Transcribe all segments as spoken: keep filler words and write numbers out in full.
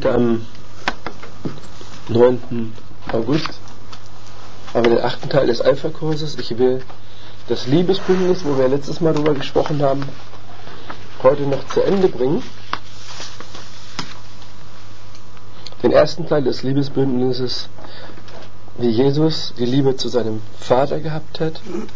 am neunten August haben wir den achten Teil des Alpha-Kurses. Ich will das Liebesbündnis, wo wir letztes Mal drüber gesprochen haben, heute noch zu Ende bringen. Den ersten Teil des Liebesbündnisses, wie Jesus die Liebe zu seinem Vater gehabt hat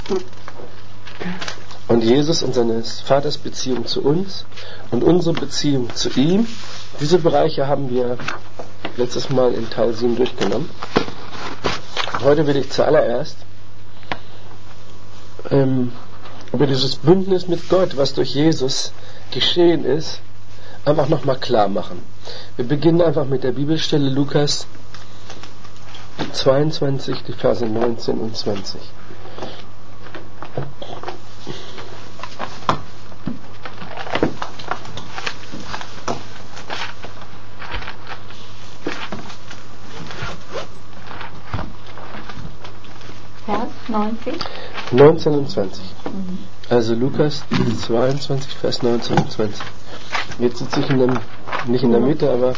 und Jesus und seines Vaters Beziehung zu uns und unsere Beziehung zu ihm. Diese Bereiche haben wir letztes Mal in Teil sieben durchgenommen. Heute will ich zuallererst ähm, über dieses Bündnis mit Gott, was durch Jesus geschehen ist, einfach nochmal klar machen. Wir beginnen einfach mit der Bibelstelle Lukas zweiundzwanzig, die Verse neunzehn und zwanzig. Vers neunzig? neunzehn und zwanzig. Mhm. Also Lukas zweiundzwanzig, Vers neunzehn und zwanzig. Jetzt sitze ich in dem, nicht in der Mitte, aber...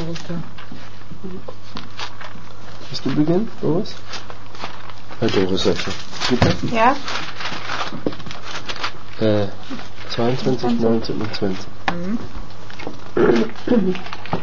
Willst du beginnen, Doris? Ja, Doris, okay. Bitte? Ja. Äh, zweiundzwanzig, neunzehn und zwanzig. Mhm.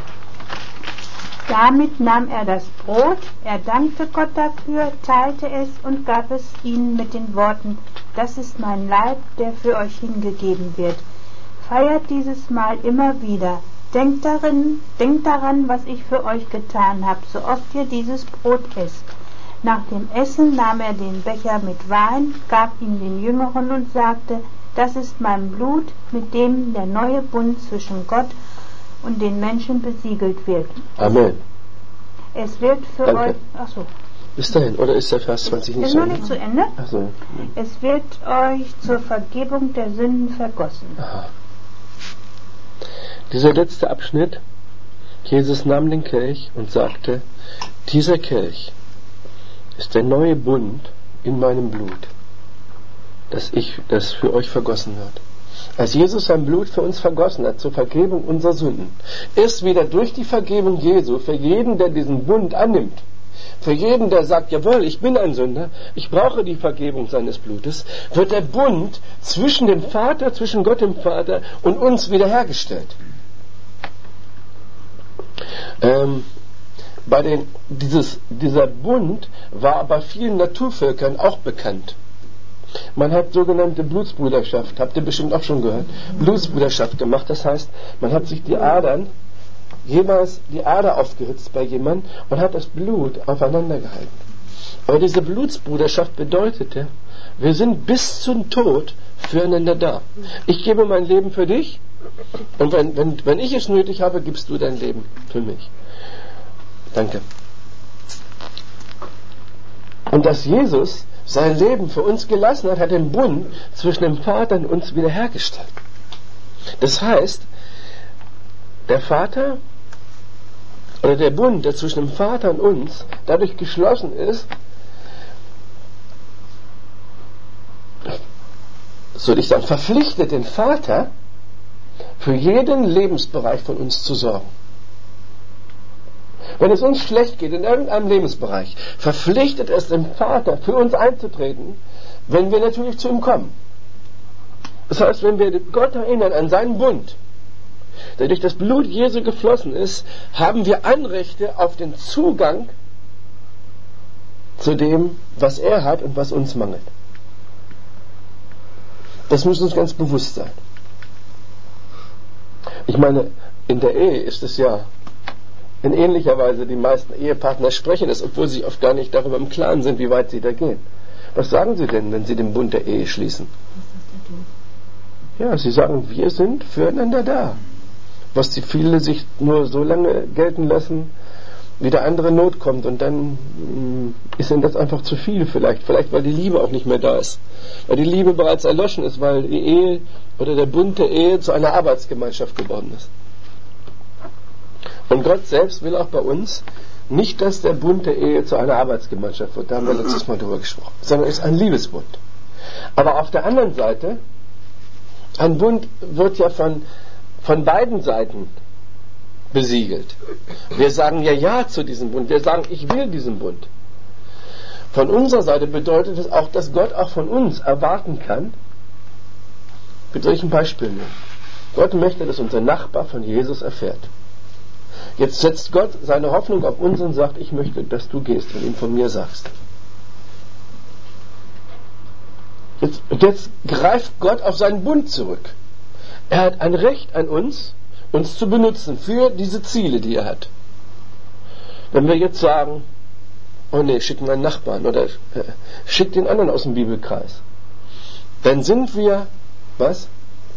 Damit nahm er das Brot, er dankte Gott dafür, teilte es und gab es ihnen mit den Worten: Das ist mein Leib, der für euch hingegeben wird. Feiert dieses Mal immer wieder. Denkt darin, denkt daran, was ich für euch getan habe, so oft ihr dieses Brot esst. Nach dem Essen nahm er den Becher mit Wein, gab ihn den Jüngeren und sagte: Das ist mein Blut, mit dem der neue Bund zwischen Gott und den Menschen besiegelt wird. Amen. Es wird für Danke. euch... Achso. Bis dahin, oder ist der Vers zwanzig nicht Ist so? noch nicht zu Ende? Achso. Es wird euch zur Vergebung der Sünden vergossen. Aha. Dieser letzte Abschnitt: Jesus nahm den Kelch und sagte: Dieser Kelch ist der neue Bund in meinem Blut, das ich, das für euch vergossen wird. Als Jesus sein Blut für uns vergossen hat zur Vergebung unserer Sünden, ist wieder durch die Vergebung Jesu für jeden, der diesen Bund annimmt, für jeden, der sagt: Jawohl, ich bin ein Sünder, ich brauche die Vergebung seines Blutes, wird der Bund zwischen dem Vater, zwischen Gott dem Vater und uns wiederhergestellt. Ähm, bei den, dieses, dieser Bund war bei vielen Naturvölkern auch bekannt. Man hat sogenannte Blutsbrüderschaft, habt ihr bestimmt auch schon gehört, Blutsbrüderschaft gemacht. Das heißt, man hat sich die Adern, jemals die Ader aufgeritzt bei jemandem und hat das Blut aufeinander gehalten. Aber diese Blutsbrüderschaft bedeutete, wir sind bis zum Tod füreinander da. Ich gebe mein Leben für dich und wenn, wenn, wenn ich es nötig habe, gibst du dein Leben für mich. Danke. Und dass Jesus sein Leben für uns gelassen hat, hat den Bund zwischen dem Vater und uns wiederhergestellt. Das heißt, der Vater oder der Bund, der zwischen dem Vater und uns dadurch geschlossen ist, soll ich sagen, verpflichtet den Vater, für jeden Lebensbereich von uns zu sorgen. Wenn es uns schlecht geht in irgendeinem Lebensbereich, verpflichtet es den Vater, für uns einzutreten, wenn wir natürlich zu ihm kommen. Das heißt, wenn wir Gott erinnern an seinen Bund, der durch das Blut Jesu geflossen ist, haben wir Anrechte auf den Zugang zu dem, was er hat und was uns mangelt. Das muss uns ganz bewusst sein. Ich meine, in der Ehe ist es ja in ähnlicher Weise, die meisten Ehepartner sprechen es, obwohl sie oft gar nicht darüber im Klaren sind, wie weit sie da gehen. Was sagen sie denn, wenn sie den Bund der Ehe schließen? Ja, sie sagen, wir sind füreinander da. Was die viele sich nur so lange gelten lassen, wie der andere Not kommt, und dann mh, ist ihnen das einfach zu viel vielleicht. Vielleicht, weil die Liebe auch nicht mehr da ist. Weil die Liebe bereits erloschen ist, weil die Ehe oder der Bund der Ehe zu einer Arbeitsgemeinschaft geworden ist. Und Gott selbst will auch bei uns nicht, dass der Bund der Ehe zu einer Arbeitsgemeinschaft wird. Da haben wir letztes Mal drüber gesprochen. Sondern es ist ein Liebesbund. Aber auf der anderen Seite, ein Bund wird ja von, von beiden Seiten besiegelt. Wir sagen ja Ja zu diesem Bund. Wir sagen, ich will diesen Bund. Von unserer Seite bedeutet es auch, dass Gott auch von uns erwarten kann. Mit solchen Beispielen. Gott möchte, dass unser Nachbar von Jesus erfährt. Jetzt setzt Gott seine Hoffnung auf uns und sagt, ich möchte, dass du gehst und ihm von mir sagst. Jetzt, jetzt greift Gott auf seinen Bund zurück. Er hat ein Recht an uns, uns zu benutzen für diese Ziele, die er hat. Wenn wir jetzt sagen, oh nee, schick meinen Nachbarn oder äh, schick den anderen aus dem Bibelkreis, dann sind wir, was?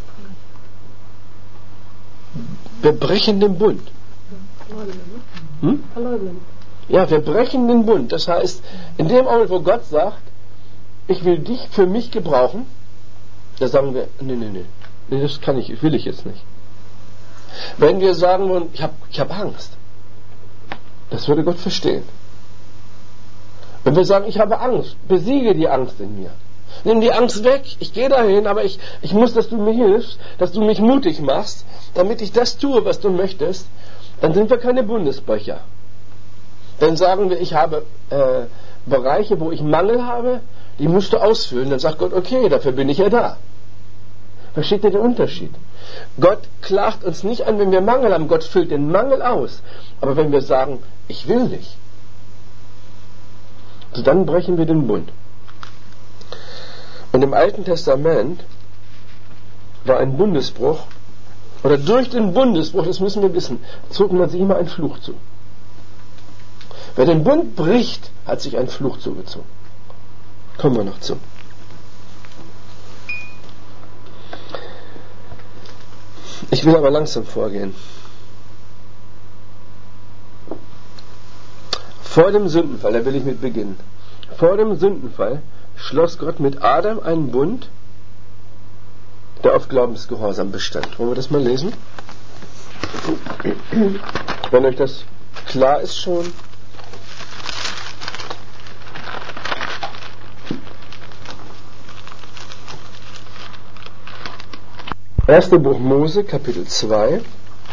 Wir brechen den Bund. Hm? Ja, wir brechen den Bund. Das heißt, in dem Augenblick, wo Gott sagt, ich will dich für mich gebrauchen, da sagen wir, nee, nee, nee, nee, das kann ich, will ich jetzt nicht. Wenn wir sagen wollen, ich habe ich hab Angst, das würde Gott verstehen. Wenn wir sagen, ich habe Angst, besiege die Angst in mir. Nimm die Angst weg, ich gehe dahin, aber ich, ich muss, dass du mir hilfst, dass du mich mutig machst, damit ich das tue, was du möchtest, dann sind wir keine Bundesbrecher. Dann sagen wir, ich habe äh, Bereiche, wo ich Mangel habe, die musst du ausfüllen. Dann sagt Gott, okay, dafür bin ich ja da. Versteht ihr den Unterschied? Gott klagt uns nicht an, wenn wir Mangel haben. Gott füllt den Mangel aus. Aber wenn wir sagen, ich will dich, so dann brechen wir den Bund. Und im Alten Testament war ein Bundesbruch, oder durch den Bundesbruch, das müssen wir wissen, zog man sich immer einen Fluch zu. Wer den Bund bricht, hat sich einen Fluch zugezogen. Kommen wir noch zu. Ich will aber langsam vorgehen. Vor dem Sündenfall, da will ich mit beginnen. Vor dem Sündenfall schloss Gott mit Adam einen Bund, der auf Glaubensgehorsam bestand. Wollen wir das mal lesen? Wenn euch das klar ist schon. Erste Buch Mose, Kapitel zwei.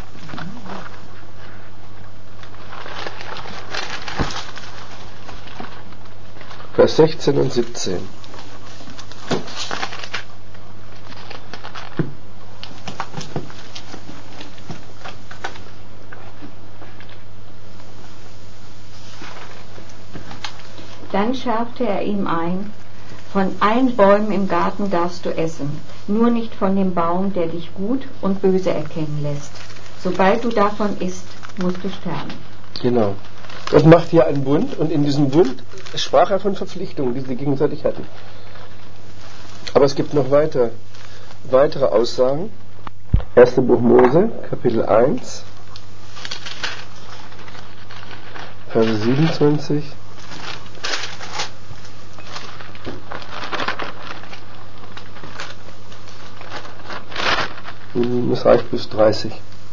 Vers sechzehn und siebzehn. Dann schärfte er ihm ein, von allen Bäumen im Garten darfst du essen, nur nicht von dem Baum, der dich gut und böse erkennen lässt. Sobald du davon isst, musst du sterben. Genau. Gott macht hier einen Bund und in diesem Bund sprach er von Verpflichtungen, die sie gegenseitig hatten. Aber es gibt noch weiter, weitere Aussagen. Erste Buch Mose, Kapitel eins, Verse siebenundzwanzig. Es reicht bis dreißig.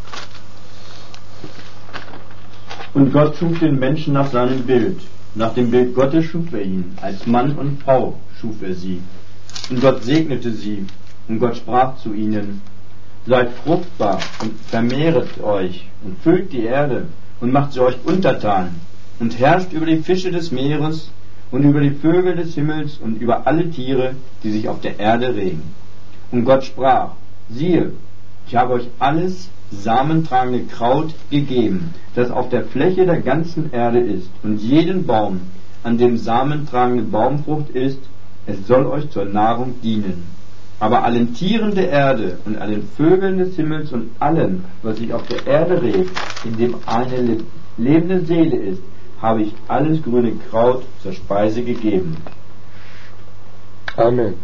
Und Gott schuf den Menschen nach seinem Bild. Nach dem Bild Gottes schuf er ihn. Als Mann und Frau schuf er sie. Und Gott segnete sie. Und Gott sprach zu ihnen: Seid fruchtbar und vermehret euch und füllt die Erde und macht sie euch untertan und herrscht über die Fische des Meeres und über die Vögel des Himmels und über alle Tiere, die sich auf der Erde regen. Und Gott sprach: Siehe, ich habe euch alles samentragende Kraut gegeben, das auf der Fläche der ganzen Erde ist, und jeden Baum, an dem samentragende Baumfrucht ist, es soll euch zur Nahrung dienen. Aber allen Tieren der Erde und allen Vögeln des Himmels und allem, was sich auf der Erde regt, in dem eine lebende Seele ist, habe ich alles grüne Kraut zur Speise gegeben. Amen.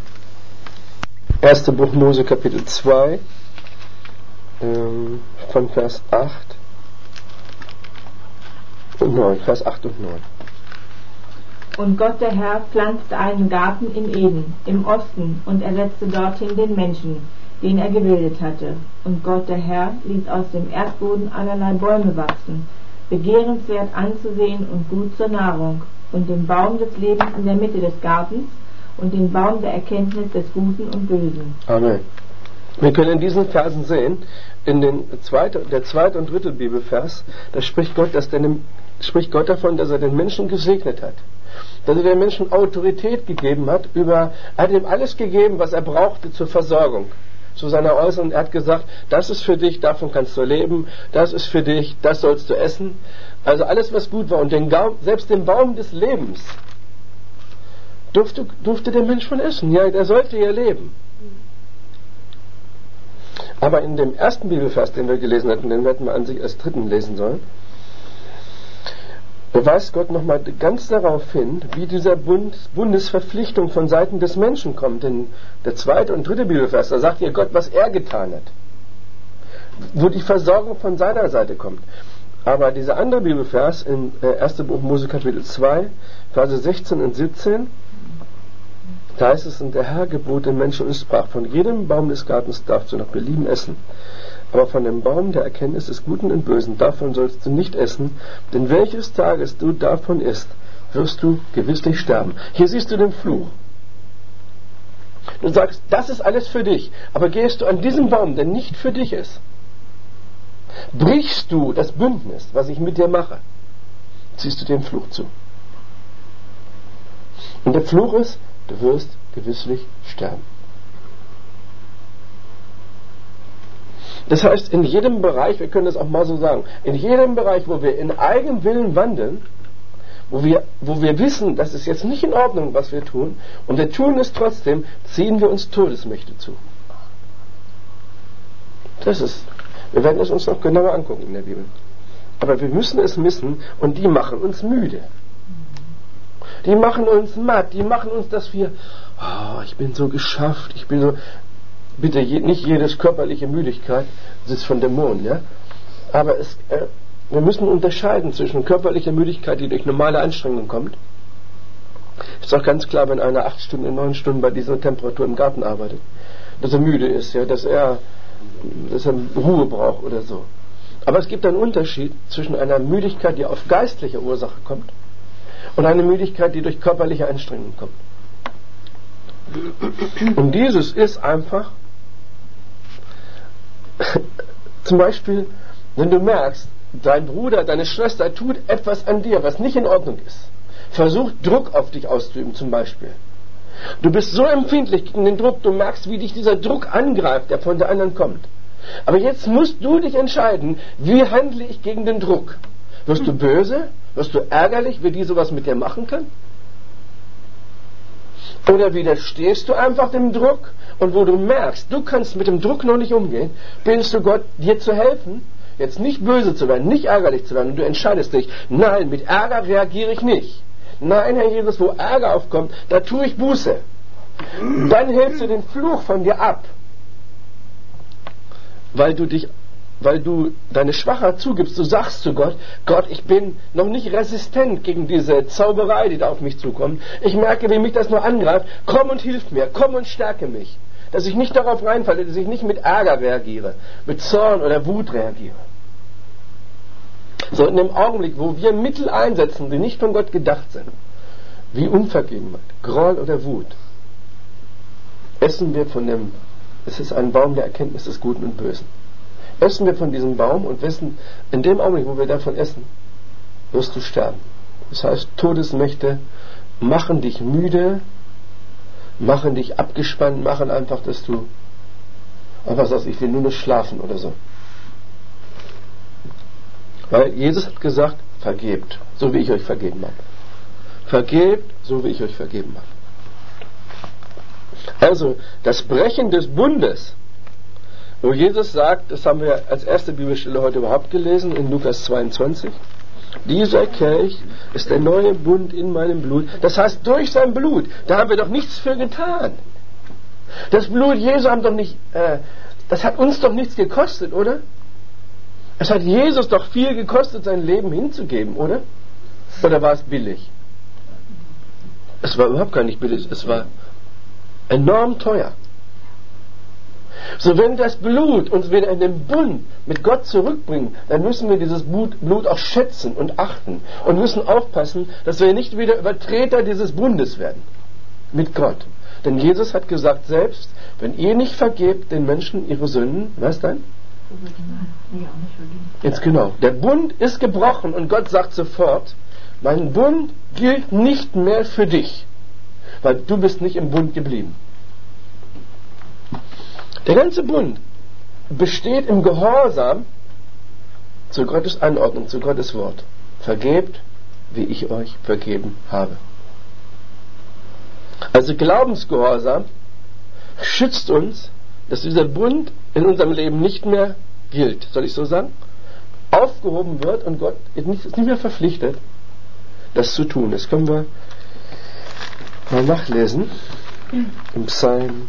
Erste Buch Mose, Kapitel zwei, ähm, von Vers acht und neun, Vers acht und neun. Und Gott der Herr pflanzte einen Garten in Eden, im Osten, und er setzte dorthin den Menschen, den er gebildet hatte. Und Gott der Herr ließ aus dem Erdboden allerlei Bäume wachsen, begehrenswert anzusehen und gut zur Nahrung, und den Baum des Lebens in der Mitte des Gartens, und den Baum der Erkenntnis des Guten und Bösen. Amen. Wir können in diesen Versen sehen, in den zweite, der zweite und dritte Bibelvers, da spricht Gott, dass der, spricht Gott davon, dass er den Menschen gesegnet hat. Dass er den Menschen Autorität gegeben hat, über, er hat ihm alles gegeben, was er brauchte zur Versorgung, zu seiner Äußerung. Er hat gesagt, das ist für dich, davon kannst du leben, das ist für dich, das sollst du essen. Also alles, was gut war. Und den Gaum, selbst den Baum des Lebens durfte, durfte der Mensch von essen. Ja, der sollte ja leben. Aber in dem ersten Bibelvers, den wir gelesen hatten, den hätten wir an sich als dritten lesen sollen, beweist Gott nochmal ganz darauf hin, wie dieser Bund, Bundesverpflichtung von Seiten des Menschen kommt. Denn der zweite und dritte Bibelvers, da sagt ja Gott, was er getan hat. Wo die Versorgung von seiner Seite kommt. Aber dieser andere Bibelvers in äh, ersten Buch Mose Kapitel zwei, Verse sechzehn und siebzehn, da heißt es, und der Herr gebot den Menschen und sprach, von jedem Baum des Gartens darfst du nach Belieben essen. Aber von dem Baum der Erkenntnis des Guten und Bösen, davon sollst du nicht essen, denn welches Tages du davon isst, wirst du gewisslich sterben. Hier siehst du den Fluch. Du sagst, das ist alles für dich, aber gehst du an diesem Baum, der nicht für dich ist, brichst du das Bündnis, was ich mit dir mache, ziehst du den Fluch zu. Und der Fluch ist, du wirst gewisslich sterben. Das heißt, in jedem Bereich, wir können das auch mal so sagen, in jedem Bereich, wo wir in eigenem Willen wandeln, wo wir, wo wir wissen, das ist jetzt nicht in Ordnung, was wir tun, und wir tun es trotzdem, ziehen wir uns Todesmächte zu. Das ist, wir werden es uns noch genauer angucken in der Bibel. Aber wir müssen es wissen, und die machen uns müde. Die machen uns matt, die machen uns, dass wir, oh, ich bin so geschafft, ich bin so, bitte je, nicht jedes körperliche Müdigkeit ist von Dämonen, ja. Aber es, äh, wir müssen unterscheiden zwischen körperlicher Müdigkeit, die durch normale Anstrengung kommt. Ist auch ganz klar, wenn einer acht Stunden, neun Stunden bei dieser Temperatur im Garten arbeitet, dass er müde ist, ja, dass er, dass er Ruhe braucht oder so. Aber es gibt einen Unterschied zwischen einer Müdigkeit, die auf geistliche Ursache kommt, und eine Müdigkeit, die durch körperliche Anstrengung kommt. Und dieses ist einfach, zum Beispiel, wenn du merkst, dein Bruder, deine Schwester tut etwas an dir, was nicht in Ordnung ist, versucht Druck auf dich auszuüben zum Beispiel. Du bist so empfindlich gegen den Druck, du merkst, wie dich dieser Druck angreift, der von der anderen kommt. Aber jetzt musst du dich entscheiden, wie handle ich gegen den Druck? Wirst du böse? Wirst du ärgerlich, wie die sowas mit dir machen kann? Oder widerstehst du einfach dem Druck, und wo du merkst, du kannst mit dem Druck noch nicht umgehen, bittest du Gott, dir zu helfen, jetzt nicht böse zu werden, nicht ärgerlich zu werden, und du entscheidest dich, nein, mit Ärger reagiere ich nicht. Nein, Herr Jesus, wo Ärger aufkommt, da tue ich Buße. Dann hältst du den Fluch von dir ab, weil du dich weil du deine Schwachheit zugibst, du sagst zu Gott, Gott, ich bin noch nicht resistent gegen diese Zauberei, die da auf mich zukommt. Ich merke, wie mich das nur angreift. Komm und hilf mir, komm und stärke mich. Dass ich nicht darauf reinfalle, dass ich nicht mit Ärger reagiere, mit Zorn oder Wut reagiere. So in dem Augenblick, wo wir Mittel einsetzen, die nicht von Gott gedacht sind, wie Unvergebenheit, Groll oder Wut, essen wir von dem, es ist ein Baum der Erkenntnis des Guten und Bösen. Essen wir von diesem Baum und wissen, in dem Augenblick, wo wir davon essen, wirst du sterben. Das heißt, Todesmächte machen dich müde, machen dich abgespannt, machen einfach, dass du einfach sagst, ich will nur noch schlafen oder so. Weil Jesus hat gesagt, vergebt, so wie ich euch vergeben habe. Vergebt, so wie ich euch vergeben habe. Also, das Brechen des Bundes, wo Jesus sagt, das haben wir als erste Bibelstelle heute überhaupt gelesen, in Lukas zweiundzwanzig, dieser Kelch ist der neue Bund in meinem Blut. Das heißt, durch sein Blut, da haben wir doch nichts für getan. Das Blut Jesu haben doch nicht, äh, das hat uns doch nichts gekostet, oder? Es hat Jesus doch viel gekostet, sein Leben hinzugeben, oder? Oder war es billig? Es war überhaupt gar nicht billig, es war enorm teuer. So, wenn das Blut uns wieder in den Bund mit Gott zurückbringt, dann müssen wir dieses Blut, Blut auch schätzen und achten und müssen aufpassen, dass wir nicht wieder Übertreter dieses Bundes werden mit Gott. Denn Jesus hat gesagt selbst, wenn ihr nicht vergebt den Menschen ihre Sünden, was dann? Jetzt genau. Der Bund ist gebrochen und Gott sagt sofort, mein Bund gilt nicht mehr für dich, weil du bist nicht im Bund geblieben. Der ganze Bund besteht im Gehorsam zu Gottes Anordnung, zu Gottes Wort. Vergebt, wie ich euch vergeben habe. Also Glaubensgehorsam schützt uns, dass dieser Bund in unserem Leben nicht mehr gilt, soll ich so sagen, aufgehoben wird und Gott ist nicht, ist nicht mehr verpflichtet, das zu tun. Das können wir mal nachlesen im Psalm,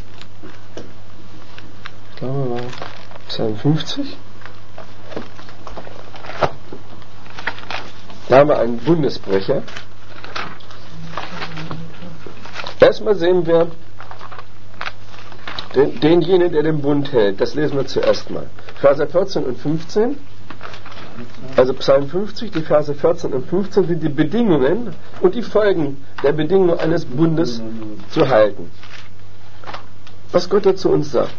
ich glaube mal, Psalm fünfzig. Da haben wir einen Bundesbrecher. Erstmal sehen wir den, denjenigen, der den Bund hält. Das lesen wir zuerst mal. Verse vierzehn und fünfzehn. Also Psalm fünfzig, die Verse vierzehn und fünfzehn sind die Bedingungen und die Folgen der Bedingungen eines Bundes zu halten. Was Gott dazu uns sagt.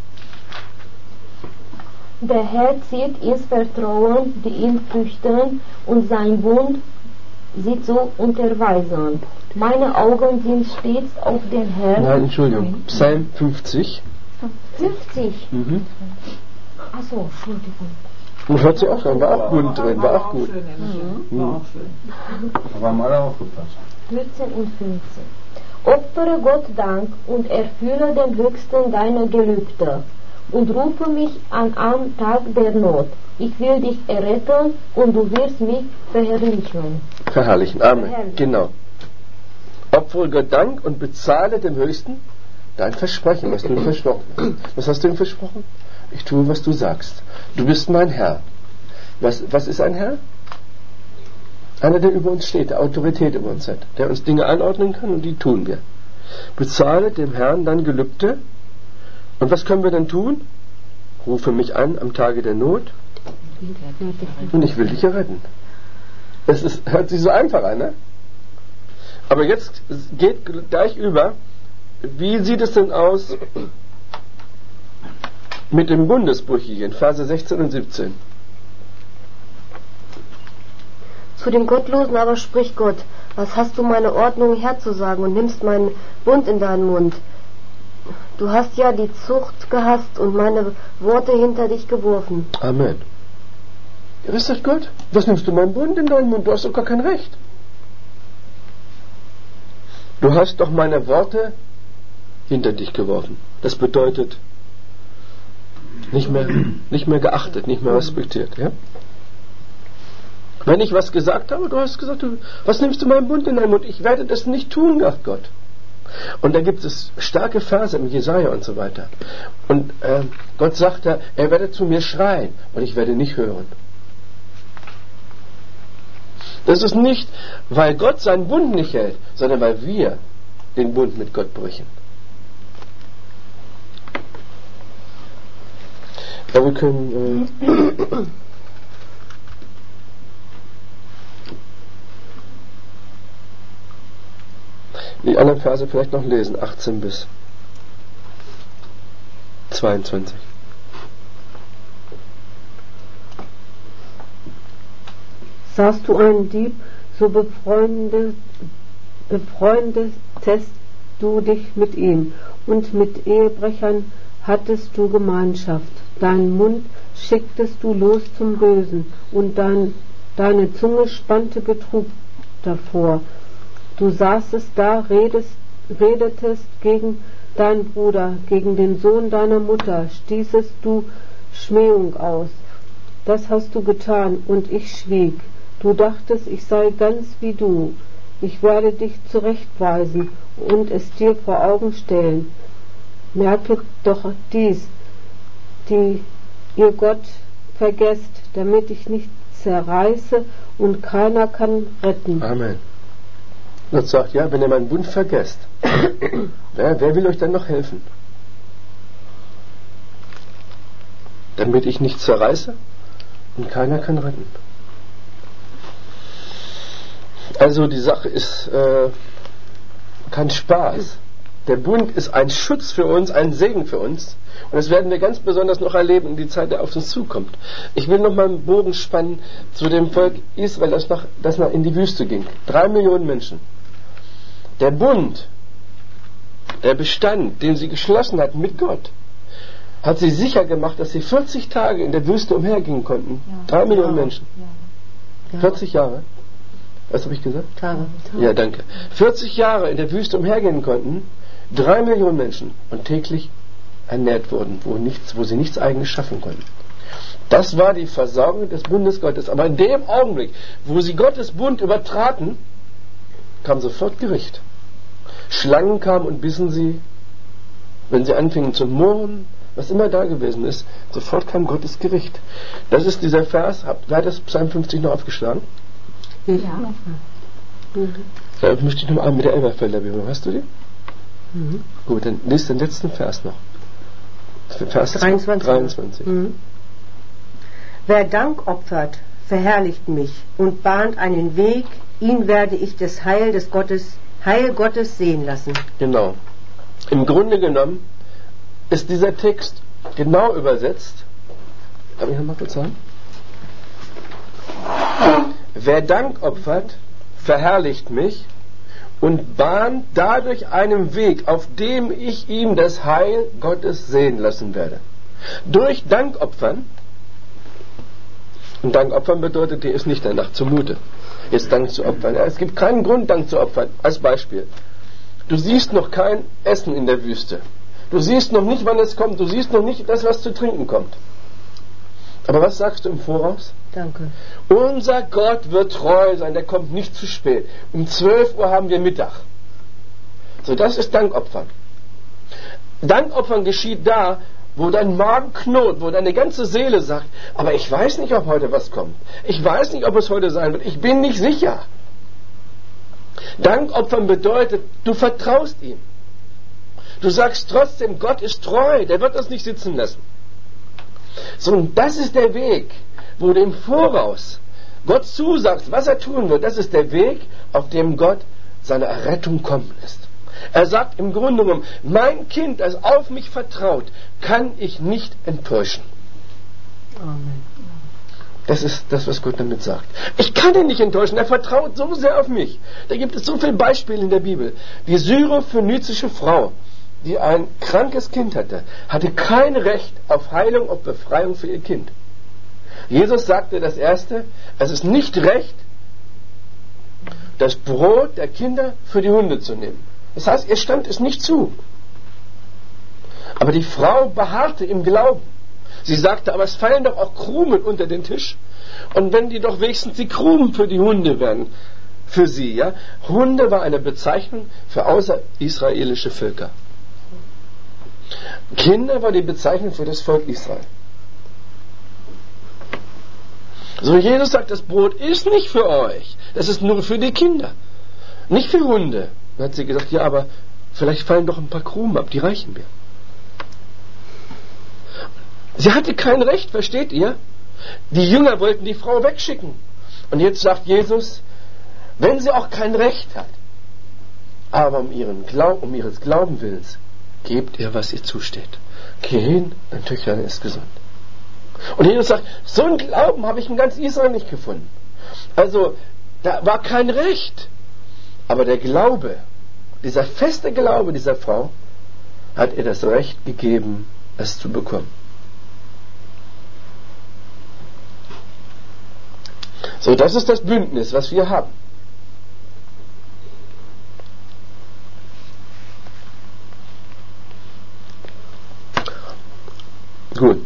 Der Herr zieht ins Vertrauen, die ihn fürchten, und sein Bund sie zu unterweisen. Meine Augen sind stets auf den Herrn. Nein, Entschuldigung. Psalm fünfzig. fünfzig? Mhm. Achso, Entschuldigung. Und hört sich auch an, war auch Bund drin, war auch gut. Mhm. War auch schön. Aber haben alle aufgepasst. vierzehn und fünfzehn. Opfere Gott Dank und erfülle den Höchsten deine Gelübde und rufe mich an am Tag der Not. Ich will dich erretten und du wirst mich verherrlichen. Verherrlichen, Amen. Verherrlichen. Genau. Opfere Gott Dank und bezahle dem Höchsten dein Versprechen, was du ihm versprochen hast. Was hast du ihm versprochen? Ich tue, was du sagst. Du bist mein Herr. Was, was ist ein Herr? Einer, der über uns steht, der Autorität über uns hat, der uns Dinge anordnen kann und die tun wir. Bezahle dem Herrn dein Gelübde. Und was können wir dann tun? Rufe mich an am Tage der Not und ich will dich erretten. Es ist, hört sich so einfach an, ne? Aber jetzt geht gleich über, wie sieht es denn aus mit dem Bundesbrüchigen, Verse sechzehn und siebzehn. Zu den Gottlosen aber spricht Gott, was hast du meine Ordnung herzusagen und nimmst meinen Bund in deinen Mund? Du hast ja die Zucht gehasst und meine Worte hinter dich geworfen. Amen. Ja, was sagt Gott? Was nimmst du meinen Bund in deinen Mund? Du hast doch gar kein Recht. Du hast doch meine Worte hinter dich geworfen. Das bedeutet nicht mehr, nicht mehr geachtet, nicht mehr respektiert. Ja? Wenn ich was gesagt habe, du hast gesagt, du, was nimmst du meinen Bund in deinen Mund? Ich werde das nicht tun, sagt Gott. Und da gibt es starke Verse im Jesaja und so weiter. Und äh, Gott sagt da, er werde zu mir schreien und ich werde nicht hören. Das ist nicht, weil Gott seinen Bund nicht hält, sondern weil wir den Bund mit Gott brechen. Ja, wir können äh, die anderen Verse vielleicht noch lesen, achtzehn bis zweiundzwanzig. Sahst du einen Dieb, so befreundet, befreundetest du dich mit ihm, und mit Ehebrechern hattest du Gemeinschaft. Deinen Mund schicktest du los zum Bösen, und dein, deine Zunge spannte Betrug davor. Du saßest da, redest, redetest gegen deinen Bruder, gegen den Sohn deiner Mutter, stießest du Schmähung aus. Das hast du getan, und ich schwieg. Du dachtest, ich sei ganz wie du. Ich werde dich zurechtweisen und es dir vor Augen stellen. Merke doch dies, die ihr Gott vergesst, damit ich nicht zerreiße und keiner kann retten. Amen. Gott sagt, ja, wenn ihr meinen Bund vergesst, wer, wer will euch dann noch helfen? Damit ich nicht zerreiße und keiner kann retten. Also die Sache ist äh, kein Spaß, Der Bund ist ein Schutz für uns, ein Segen für uns. Und das werden wir ganz besonders noch erleben in die Zeit, die auf uns zukommt. Ich will noch mal einen Bogen spannen zu dem Volk Israel, das nach, das nach in die Wüste ging. Drei Millionen Menschen. Der Bund, der Bestand, den sie geschlossen hatten mit Gott, hat sie sicher gemacht, dass sie vierzig Tage in der Wüste umhergehen konnten. Ja. Drei Millionen Menschen. Ja. vierzig Jahre. Was habe ich gesagt? Tage. Ja, danke. vierzig Jahre in der Wüste umhergehen konnten, drei Millionen Menschen und täglich ernährt wurden, wo, nichts, wo sie nichts eigenes schaffen konnten. Das war die Versorgung des Bundes Gottes. Aber in dem Augenblick, wo sie Gottes Bund übertraten, kam sofort Gericht. Schlangen kamen und bissen sie. Wenn sie anfingen zu murren, was immer da gewesen ist, sofort kam Gottes Gericht. Das ist dieser Vers. Wer hat das Psalm fünfzig noch aufgeschlagen? Ja. Mhm. Da möchte ich noch mal mit der Elberfelder Bibel. Hast du die? Mhm. Gut, dann liest den letzten Vers noch. Vers dreiundzwanzig. dreiundzwanzig. Mhm. Wer Dank opfert, verherrlicht mich und bahnt einen Weg, ihn werde ich das Heil des Gottes, Heil Gottes sehen lassen. Genau. Im Grunde genommen ist dieser Text genau übersetzt. Darf ich noch mal kurz sagen? Wer Dank opfert, verherrlicht mich und bahnt dadurch einen Weg, auf dem ich ihm das Heil Gottes sehen lassen werde. Durch Dankopfern, und Dankopfern bedeutet, dir ist nicht danach zumute, jetzt Dank zu opfern. Ja, es gibt keinen Grund, Dank zu opfern. Als Beispiel. Du siehst noch kein Essen in der Wüste. Du siehst noch nicht, wann es kommt. Du siehst noch nicht das, was zu trinken kommt. Aber was sagst du im Voraus? Danke. Unser Gott wird treu sein, der kommt nicht zu spät. Um zwölf Uhr haben wir Mittag. So, das ist Dankopfern. Dankopfern geschieht da, wo dein Magen knurrt, wo deine ganze Seele sagt, aber ich weiß nicht, ob heute was kommt. Ich weiß nicht, ob es heute sein wird. Ich bin nicht sicher. Dankopfern bedeutet, du vertraust ihm. Du sagst trotzdem, Gott ist treu, der wird uns nicht sitzen lassen. So, und das ist der Weg, wo du im Voraus Gott zusagst, was er tun wird. Das ist der Weg, auf dem Gott seine Errettung kommen lässt. Er sagt im Grunde genommen, mein Kind, das auf mich vertraut, kann ich nicht enttäuschen. Amen. Das ist das, was Gott damit sagt. Ich kann ihn nicht enttäuschen, er vertraut so sehr auf mich. Da gibt es so viele Beispiele in der Bibel. Die syrophönizische Frau, die ein krankes Kind hatte, hatte kein Recht auf Heilung, auf Befreiung für ihr Kind. Jesus sagte das Erste, es ist nicht recht, das Brot der Kinder für die Hunde zu nehmen. Das heißt, ihr stand es nicht zu. Aber die Frau beharrte im Glauben. Sie sagte, aber es fallen doch auch Krumen unter den Tisch. Und wenn die doch wenigstens die Krumen für die Hunde wären, für sie, ja. Hunde war eine Bezeichnung für außerisraelische Völker. Kinder war die Bezeichnung für das Volk Israel. So, Jesus sagt, das Brot ist nicht für euch. Das ist nur für die Kinder. Nicht für Hunde. Dann hat sie gesagt, ja, aber vielleicht fallen doch ein paar Krumen ab, die reichen mir. Sie hatte kein Recht, versteht ihr? Die Jünger wollten die Frau wegschicken. Und jetzt sagt Jesus, wenn sie auch kein Recht hat, aber um, ihren Glaub, um ihres Glaubenwillens, gebt ihr, was ihr zusteht. Geh hin, dein Töchlein ist gesund. Und Jesus sagt, so einen Glauben habe ich in ganz Israel nicht gefunden. Also, da war kein Recht. Aber der Glaube, dieser feste Glaube dieser Frau, hat ihr das Recht gegeben, es zu bekommen. So, das ist das Bündnis, was wir haben. Gut.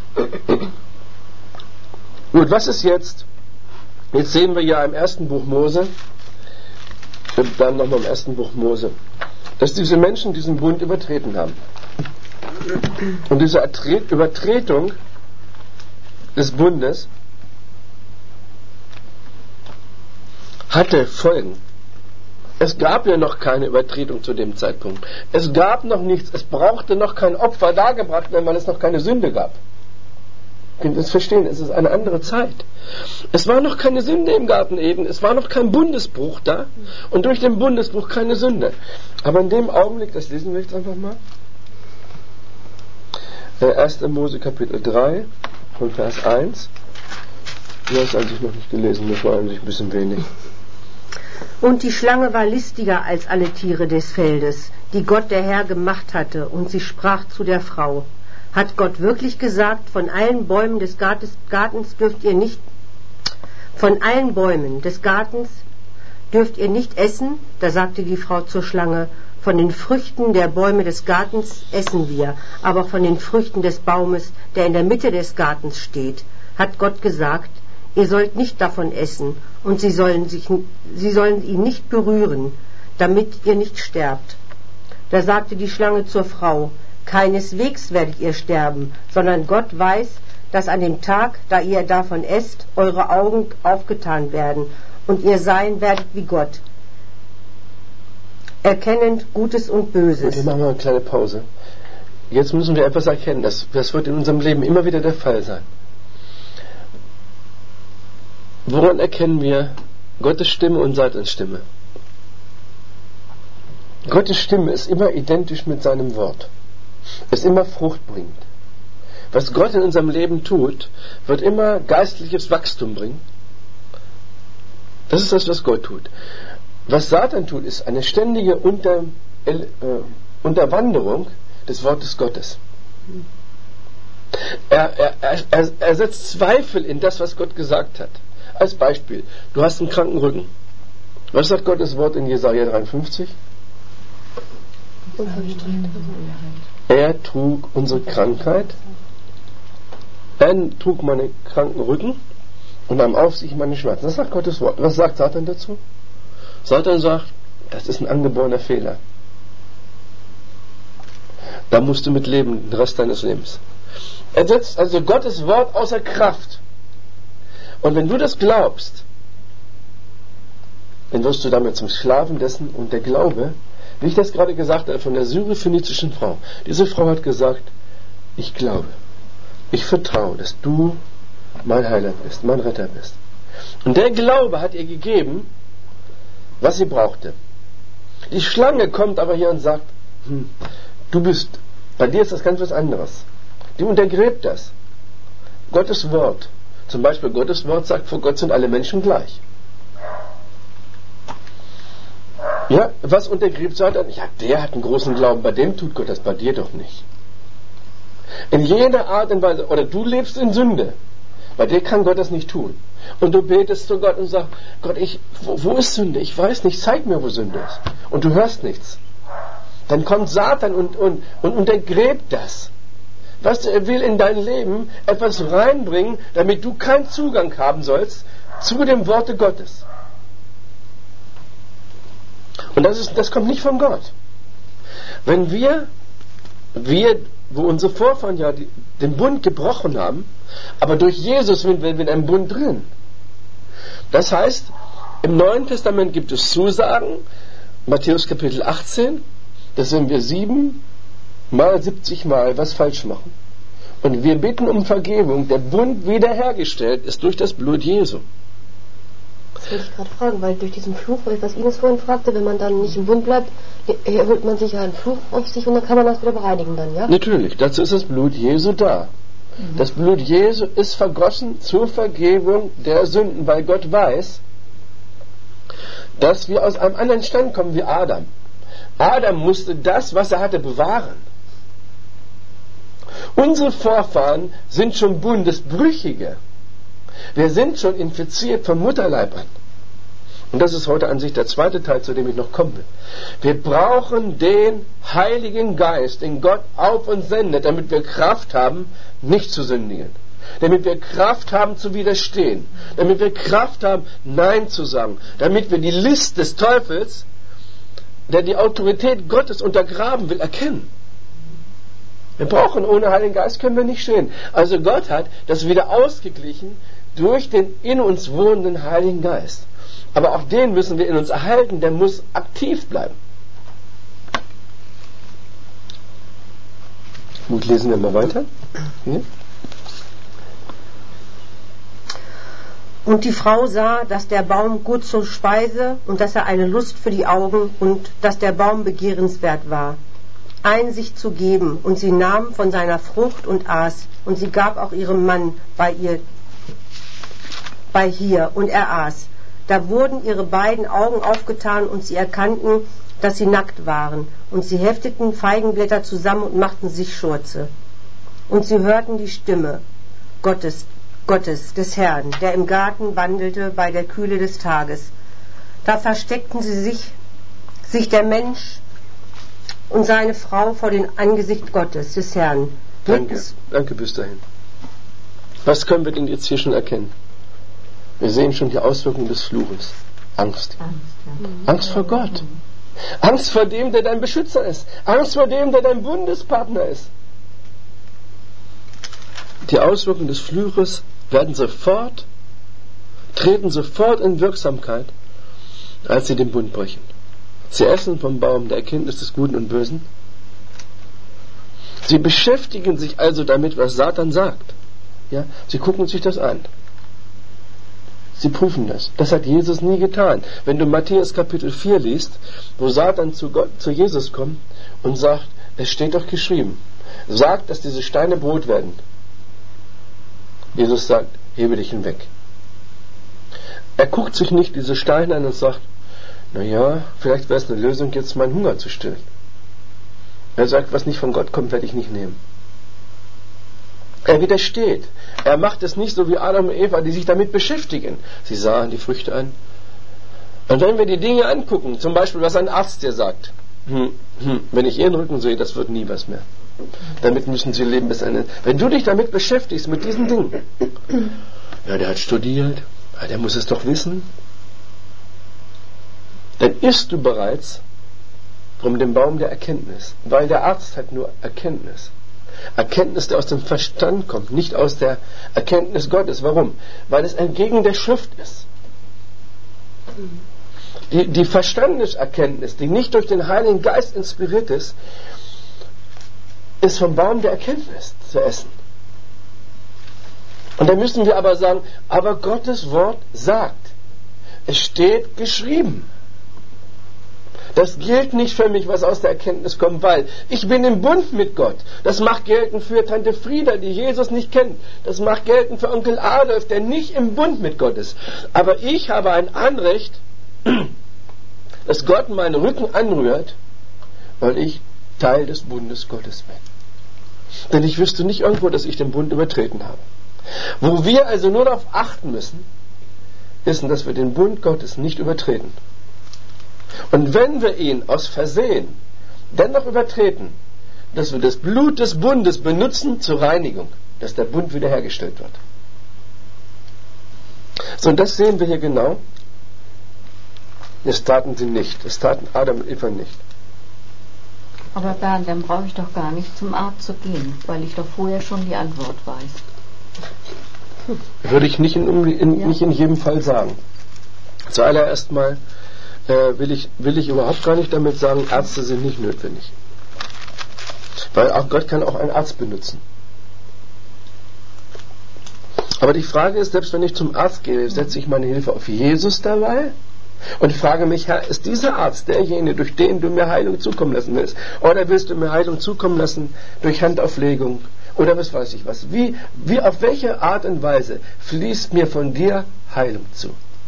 Gut, was ist jetzt? Jetzt sehen wir ja im ersten Buch Mose, dann nochmal im ersten Buch Mose, dass diese Menschen diesen Bund übertreten haben. Und diese Übertretung des Bundes hatte Folgen. Es gab ja noch keine Übertretung zu dem Zeitpunkt. Es gab noch nichts. Es brauchte noch kein Opfer dargebracht werden, weil es noch keine Sünde gab. könnt ihr das verstehen? Es ist eine andere Zeit. Es war noch keine Sünde im Garten Eden, es war noch kein Bundesbruch da und durch den Bundesbruch keine Sünde. Aber in dem Augenblick, das lesen wir jetzt einfach mal, erster Mose Kapitel drei und Vers eins. Du hast eigentlich noch nicht gelesen, das war eigentlich ein bisschen wenig. Und die Schlange war listiger als alle Tiere des Feldes, die Gott der Herr gemacht hatte, und sie sprach zu der Frau: Hat Gott wirklich gesagt, von allen Bäumen des Gartens dürft ihr nicht, von allen Bäumen des Gartens dürft ihr nicht essen? Da sagte die Frau zur Schlange: Von den Früchten der Bäume des Gartens essen wir, aber von den Früchten des Baumes, der in der Mitte des Gartens steht, hat Gott gesagt, ihr sollt nicht davon essen, und sie sollen, sich, sie sollen ihn nicht berühren, damit ihr nicht sterbt. Da sagte die Schlange zur Frau: Keineswegs werdet ihr sterben, sondern Gott weiß, dass an dem Tag, da ihr davon esst, eure Augen aufgetan werden, und ihr sein werdet wie Gott, erkennend Gutes und Böses. Wir machen mal eine kleine Pause. Jetzt müssen wir etwas erkennen, das, das wird in unserem Leben immer wieder der Fall sein. Woran erkennen wir Gottes Stimme und Satans Stimme? Gottes Stimme ist immer identisch mit seinem Wort. Ist immer fruchtbringend. Was Gott in unserem Leben tut, wird immer geistliches Wachstum bringen. Das ist das, was Gott tut. Was Satan tut, ist eine ständige Unter, äh, Unterwanderung des Wortes Gottes. Er, er, er, er setzt Zweifel in das, was Gott gesagt hat. Als Beispiel, du hast einen kranken Rücken. Was sagt Gottes Wort in Jesaja dreiundfünfzig? Er trug unsere Krankheit, er trug meinen kranken Rücken und nahm auf sich meine Schmerzen. Das sagt Gottes Wort. Was sagt Satan dazu? Satan sagt, das ist ein angeborener Fehler. Da musst du mit leben, den Rest deines Lebens. Er setzt also Gottes Wort außer Kraft. Und wenn du das glaubst, dann wirst du damit zum Sklaven dessen, und der Glaube, wie ich das gerade gesagt habe, von der syrophönizischen Frau. Diese Frau hat gesagt, ich glaube, ich vertraue, dass du mein Heiland bist, mein Retter bist. Und der Glaube hat ihr gegeben, was sie brauchte. Die Schlange kommt aber hier und sagt, hm, du bist, bei dir ist das ganz was anderes. Die untergräbt das. Gottes Wort. Zum Beispiel Gottes Wort sagt, vor Gott sind alle Menschen gleich. Ja, was untergräbt Satan? Ja, der hat einen großen Glauben, bei dem tut Gott das, bei dir doch nicht. In jeder Art und Weise, oder du lebst in Sünde, bei dir kann Gott das nicht tun. Und du betest zu Gott und sagst, Gott, ich, wo, wo ist Sünde? Ich weiß nicht, zeig mir, wo Sünde ist. Und du hörst nichts. Dann kommt Satan und, und, und untergräbt das. Weißt du, er will in dein Leben etwas reinbringen, damit du keinen Zugang haben sollst zu dem Worte Gottes. Und das, ist, das kommt nicht von Gott. Wenn wir, wir, wo unsere Vorfahren ja die, den Bund gebrochen haben, aber durch Jesus sind wir in einem Bund drin. Das heißt, im Neuen Testament gibt es Zusagen, Matthäus Kapitel achtzehn, dass wenn wir sieben mal siebzig Mal was falsch machen und wir bitten um Vergebung, der Bund wiederhergestellt ist durch das Blut Jesu. Das wollte ich gerade fragen, weil durch diesen Fluch, was Ines vorhin fragte, wenn man dann nicht im Bund bleibt, holt man sich ja einen Fluch auf sich und dann kann man das wieder bereinigen dann, ja? Natürlich, dazu ist das Blut Jesu da. Mhm. Das Blut Jesu ist vergossen zur Vergebung der Sünden, weil Gott weiß, dass wir aus einem anderen Stand kommen wie Adam. Adam musste das, was er hatte, bewahren. Unsere Vorfahren sind schon Bundesbrüchige. Wir sind schon infiziert vom Mutterleib an. Und das ist heute an sich der zweite Teil, zu dem ich noch kommen will. Wir brauchen den Heiligen Geist, den Gott auf uns sendet, damit wir Kraft haben, nicht zu sündigen. Damit wir Kraft haben, zu widerstehen. Damit wir Kraft haben, Nein zu sagen. Damit wir die List des Teufels, der die Autorität Gottes untergraben will, erkennen. Wir brauchen, ohne Heiligen Geist können wir nicht stehen. Also Gott hat das wieder ausgeglichen durch den in uns wohnenden Heiligen Geist. Aber auch den müssen wir in uns erhalten, der muss aktiv bleiben. Gut, lesen wir mal weiter. Hier. Und die Frau sah, dass der Baum gut zur Speise und dass er eine Lust für die Augen und dass der Baum begehrenswert war, Einsicht zu geben. Und sie nahm von seiner Frucht und aß. Und sie gab auch ihrem Mann bei ihr, bei hier, und er aß. Da wurden ihre beiden Augen aufgetan und sie erkannten, dass sie nackt waren. Und sie hefteten Feigenblätter zusammen und machten sich Schurze. Und sie hörten die Stimme Gottes, Gottes, des Herrn, der im Garten wandelte bei der Kühle des Tages. Da versteckten sie sich, sich der Mensch und seine Frau vor dem Angesicht Gottes, des Herrn. Danke, danke bis dahin. Was können wir denn jetzt hier schon erkennen? Wir sehen schon die Auswirkungen des Fluches. Angst. Angst, ja. Angst vor Gott. Angst vor dem, der dein Beschützer ist. Angst vor dem, der dein Bundespartner ist. Die Auswirkungen des Fluches werden sofort, treten sofort in Wirksamkeit, als sie den Bund brechen. Sie essen vom Baum der Erkenntnis des Guten und Bösen. Sie beschäftigen sich also damit, was Satan sagt. Ja? Sie gucken sich das an. Sie prüfen das. Das hat Jesus nie getan. Wenn du Matthäus Kapitel vier liest, wo Satan zu, Gott, zu Jesus kommt und sagt, es steht doch geschrieben, sagt, dass diese Steine Brot werden. Jesus sagt, hebe dich hinweg. Er guckt sich nicht diese Steine an und sagt, naja, vielleicht wäre es eine Lösung, jetzt meinen Hunger zu stillen. Er sagt, was nicht von Gott kommt, werde ich nicht nehmen. Er widersteht. Er macht es nicht so wie Adam und Eva, die sich damit beschäftigen. Sie sahen die Früchte an. Und wenn wir die Dinge angucken, zum Beispiel, was ein Arzt dir sagt, hm, hm, wenn ich ihren Rücken sehe, das wird nie was mehr. Damit müssen sie leben bis Ende. Wenn du dich damit beschäftigst, mit diesen Dingen, ja, der hat studiert, ja, der muss es doch wissen, dann isst du bereits von dem Baum der Erkenntnis, weil der Arzt hat nur Erkenntnis. Erkenntnis, die aus dem Verstand kommt, nicht aus der Erkenntnis Gottes. Warum? Weil es entgegen der Schrift ist. Die, die Verstandeserkenntnis, die nicht durch den Heiligen Geist inspiriert ist, ist vom Baum der Erkenntnis zu essen. Und da müssen wir aber sagen, aber Gottes Wort sagt, es steht geschrieben. Das gilt nicht für mich, was aus der Erkenntnis kommt, weil ich bin im Bund mit Gott. Das macht gelten für Tante Frieda, die Jesus nicht kennt. Das macht gelten für Onkel Adolf, der nicht im Bund mit Gott ist. Aber ich habe ein Anrecht, dass Gott meinen Rücken anrührt, weil ich Teil des Bundes Gottes bin. Denn ich wüsste nicht irgendwo, dass ich den Bund übertreten habe. Wo wir also nur darauf achten müssen, ist, dass wir den Bund Gottes nicht übertreten. Und wenn wir ihn aus Versehen dennoch übertreten, dass wir das Blut des Bundes benutzen zur Reinigung, dass der Bund wiederhergestellt wird. So, und das sehen wir hier genau. Das taten sie nicht. Das taten Adam und Eva nicht. Aber Bernd, dann brauche ich doch gar nicht zum Arzt zu gehen, weil ich doch vorher schon die Antwort weiß. Würde ich nicht in, in, ja. nicht in jedem Fall sagen. Zuallererst mal äh, will, ich, will ich überhaupt gar nicht damit sagen, Ärzte sind nicht notwendig. Weil auch Gott kann auch einen Arzt benutzen. Aber die Frage ist, selbst wenn ich zum Arzt gehe, setze ich meine Hilfe auf Jesus dabei und frage mich, Herr, ist dieser Arzt derjenige, durch den du mir Heilung zukommen lassen willst? Oder willst du mir Heilung zukommen lassen durch Handauflegung? Oder was weiß ich was? Wie, wie, auf welche Art und Weise fließt mir von dir Heilung zu?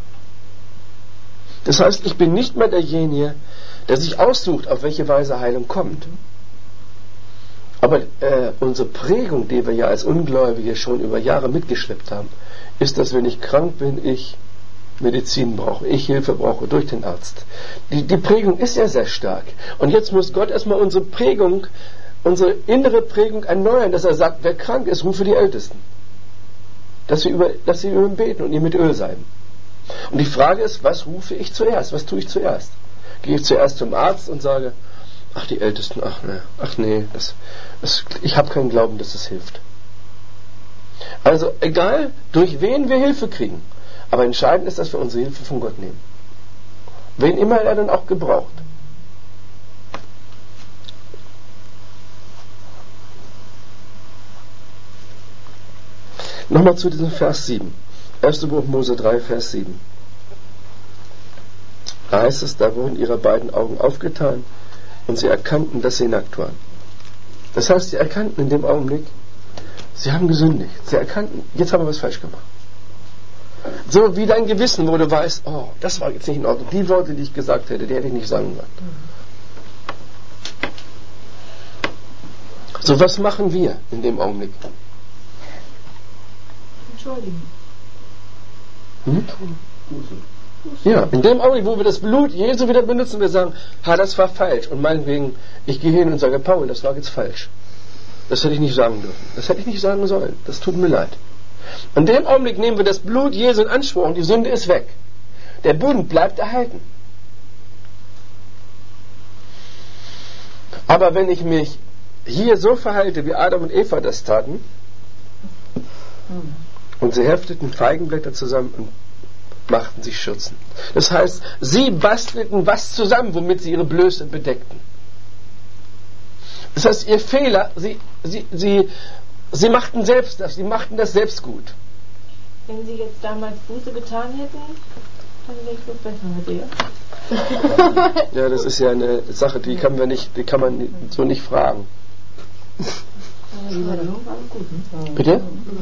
Das heißt, ich bin nicht mehr derjenige, der sich aussucht, auf welche Weise Heilung kommt. Aber äh, unsere Prägung, die wir ja als Ungläubige schon über Jahre mitgeschleppt haben, ist, dass wenn ich krank bin, ich Medizin brauche, ich Hilfe brauche durch den Arzt. Die, die Prägung ist ja sehr stark. Und jetzt muss Gott erstmal unsere Prägung, unsere innere Prägung erneuern, dass er sagt, wer krank ist, rufe die Ältesten. Dass sie über, dass sie über ihn beten und ihn mit Öl salben. Und die Frage ist, was rufe ich zuerst? Was tue ich zuerst? Gehe ich zuerst zum Arzt und sage, ach, die Ältesten, ach ne, ach nee, das, das, ich habe keinen Glauben, dass es hilft. Also egal, durch wen wir Hilfe kriegen, aber entscheidend ist, dass wir unsere Hilfe von Gott nehmen. Wen immer er dann auch gebraucht. Nochmal zu diesem Vers sieben. erstes Buch Mose drei, Vers sieben. Da heißt es, da wurden ihre beiden Augen aufgetan und sie erkannten, dass sie nackt waren. Das heißt, sie erkannten in dem Augenblick, sie haben gesündigt. Sie erkannten, jetzt haben wir was falsch gemacht. So wie dein Gewissen, wo du weißt, oh, das war jetzt nicht in Ordnung. Die Worte, die ich gesagt hätte, die hätte ich nicht sagen sollen. So, was machen wir in dem Augenblick? Entschuldigen. Hm? Ja, in dem Augenblick, wo wir das Blut Jesu wieder benutzen, wir sagen, ha, das war falsch. Und meinetwegen, ich gehe hin und sage, Paul, das war jetzt falsch. Das hätte ich nicht sagen dürfen. Das hätte ich nicht sagen sollen. Das tut mir leid. In dem Augenblick nehmen wir das Blut Jesu in Anspruch und die Sünde ist weg. Der Bund bleibt erhalten. Aber wenn ich mich hier so verhalte, wie Adam und Eva das taten, und sie hefteten Feigenblätter zusammen und machten sich Schürzen. Das heißt, sie bastelten was zusammen, womit sie ihre Blöße bedeckten. Das heißt, ihr Fehler, sie, sie, sie, sie machten selbst das, sie machten das selbst gut. Wenn sie jetzt damals Buße getan hätten, dann wäre es besser mit dir. Ja, das ist ja eine Sache, die kann man nicht, die kann man so nicht fragen. Bitte?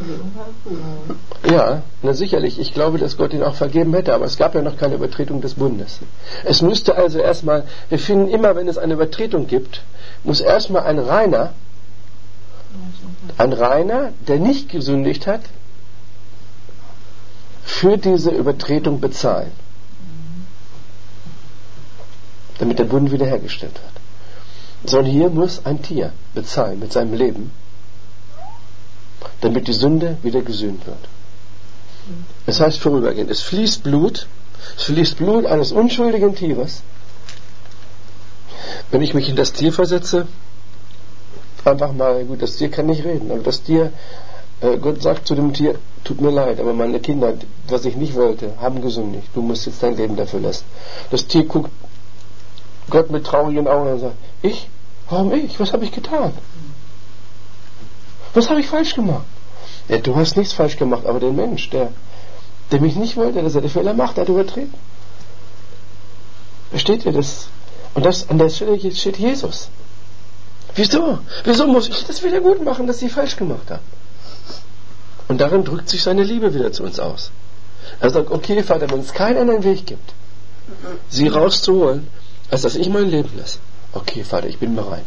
Ja, na sicherlich. Ich glaube, dass Gott ihn auch vergeben hätte, aber es gab ja noch keine Übertretung des Bundes. Es müsste also erstmal, wir finden immer, wenn es eine Übertretung gibt, muss erstmal ein Reiner, ein Reiner, der nicht gesündigt hat, für diese Übertretung bezahlen. Damit der Bund wiederhergestellt wird. Sondern hier muss ein Tier bezahlen mit seinem Leben, damit die Sünde wieder gesühnt wird. Es heißt vorübergehend, es fließt Blut, es fließt Blut eines unschuldigen Tieres. Wenn ich mich in das Tier versetze, einfach mal, gut, das Tier kann nicht reden, aber das Tier, äh, Gott sagt zu dem Tier, tut mir leid, aber meine Kinder, was ich nicht wollte, haben gesündigt, du musst jetzt dein Leben dafür lassen. Das Tier guckt Gott mit traurigen Augen und sagt, ich? Warum ich? Was habe ich getan? Was habe ich falsch gemacht? Ja, du hast nichts falsch gemacht, aber der Mensch, der, der mich nicht wollte, dass er den Fehler macht, hat übertreten. Versteht ihr das? Und das an der Stelle steht Jesus. Wieso? Wieso muss ich das wieder gut machen, dass sie falsch gemacht haben? Und darin drückt sich seine Liebe wieder zu uns aus. Er sagt, okay, Vater, wenn es keinen anderen Weg gibt, sie rauszuholen, als dass ich mein Leben lasse. Okay, Vater, ich bin bereit.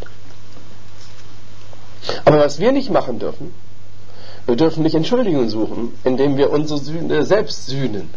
Aber was wir nicht machen dürfen, wir dürfen nicht Entschuldigungen suchen, indem wir unsere Sühne selbst sühnen.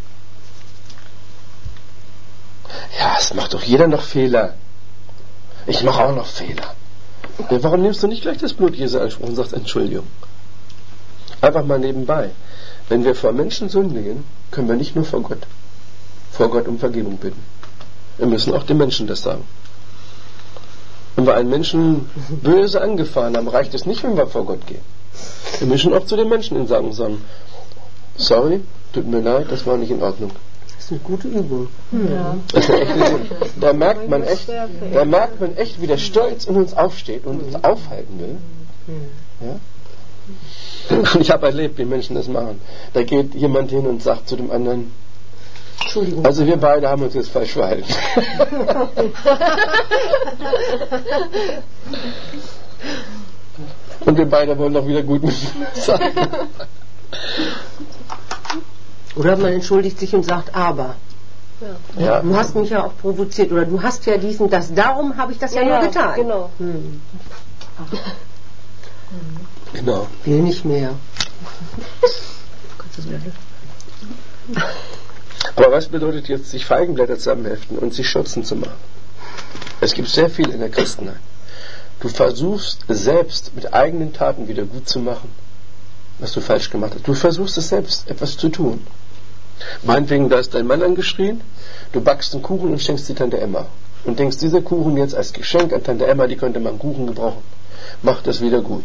Ja, es macht doch jeder noch Fehler. Ich mache auch noch Fehler. Ja, warum nimmst du nicht gleich das Blut Jesu in Anspruch und sagst Entschuldigung? Einfach mal nebenbei. Wenn wir vor Menschen sündigen, können wir nicht nur vor Gott, vor Gott um Vergebung bitten. Wir müssen auch den Menschen das sagen. Wenn wir einen Menschen böse angefahren haben, reicht es nicht, wenn wir vor Gott gehen. Wir müssen auch zu den Menschen sagen und sagen, sorry, tut mir leid, das war nicht in Ordnung. Das ist eine gute Übung. Ja. Das ist eine echte Übung. Da merkt man echt, da merkt man echt, wie der Stolz in uns aufsteht und uns aufhalten will. Ja? Und ich habe erlebt, wie Menschen das machen. Da geht jemand hin und sagt zu dem anderen, Entschuldigung. Also wir beide haben uns jetzt falsch verhalten. Und wir beide wollen doch wieder gut miteinander sein. Oder man entschuldigt sich und sagt, aber. Ja. Ja. Du hast mich ja auch provoziert. Oder du hast ja diesen, das, darum habe ich das ja, ja nur getan. Genau. Hm. Genau. Will nicht mehr. Aber was bedeutet jetzt, sich Feigenblätter zusammenheften und sich Schürzen zu machen? Es gibt sehr viel in der Christenheit. Du versuchst selbst mit eigenen Taten wieder gut zu machen, was du falsch gemacht hast. Du versuchst es selbst, etwas zu tun. Meinetwegen, da ist dein Mann angeschrien, du backst einen Kuchen und schenkst die Tante Emma. Und denkst, dieser Kuchen jetzt als Geschenk an Tante Emma, die könnte mal einen Kuchen gebrauchen. Mach das wieder gut.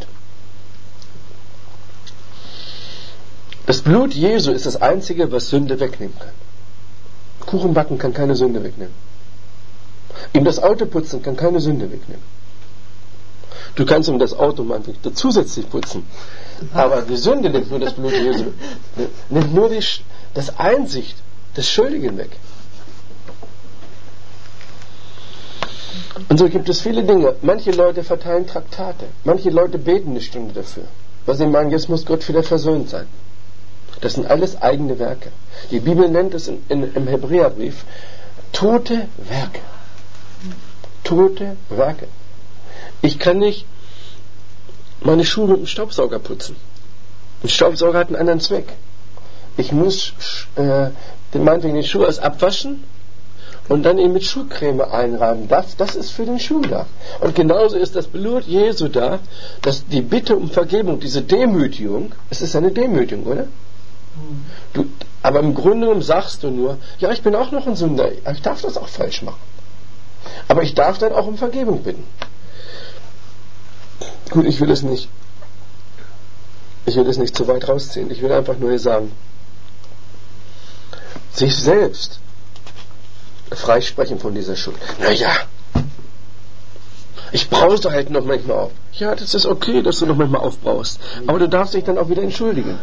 Das Blut Jesu ist das Einzige, was Sünde wegnehmen kann. Kuchen backen kann keine Sünde wegnehmen. Ihm das Auto putzen kann keine Sünde wegnehmen. Du kannst um das Auto manchmal zusätzlich putzen. Aber die Sünde nimmt nur das Blut Jesu, nimmt nur die, das Einsicht des Schuldigen weg. Und so gibt es viele Dinge. Manche Leute verteilen Traktate. Manche Leute beten eine Stunde dafür. Weil sie meinen, jetzt muss Gott wieder versöhnt sein. Das sind alles eigene Werke. Die Bibel nennt es in, in, im Hebräerbrief tote Werke. Tote Werke. Ich kann nicht meine Schuhe mit dem Staubsauger putzen. Ein Staubsauger hat einen anderen Zweck. Ich muss äh, den, meinetwegen den Schuh erst abwaschen und dann ihn mit Schuhcreme einreiben. Das, das ist für den Schuh da. Und genauso ist das Blut Jesu da, dass die Bitte um Vergebung, diese Demütigung, es ist eine Demütigung, oder? Du, aber im Grunde genommen sagst du nur, ja, ich bin auch noch ein Sünder, ich darf das auch falsch machen. Aber ich darf dann auch um Vergebung bitten. Gut, ich will es nicht, ich will es nicht zu weit rausziehen. Ich will einfach nur hier sagen, sich selbst freisprechen von dieser Schuld. Naja, ich brause halt noch manchmal auf. Ja, das ist okay, dass du noch manchmal aufbraust. Aber du darfst dich dann auch wieder entschuldigen.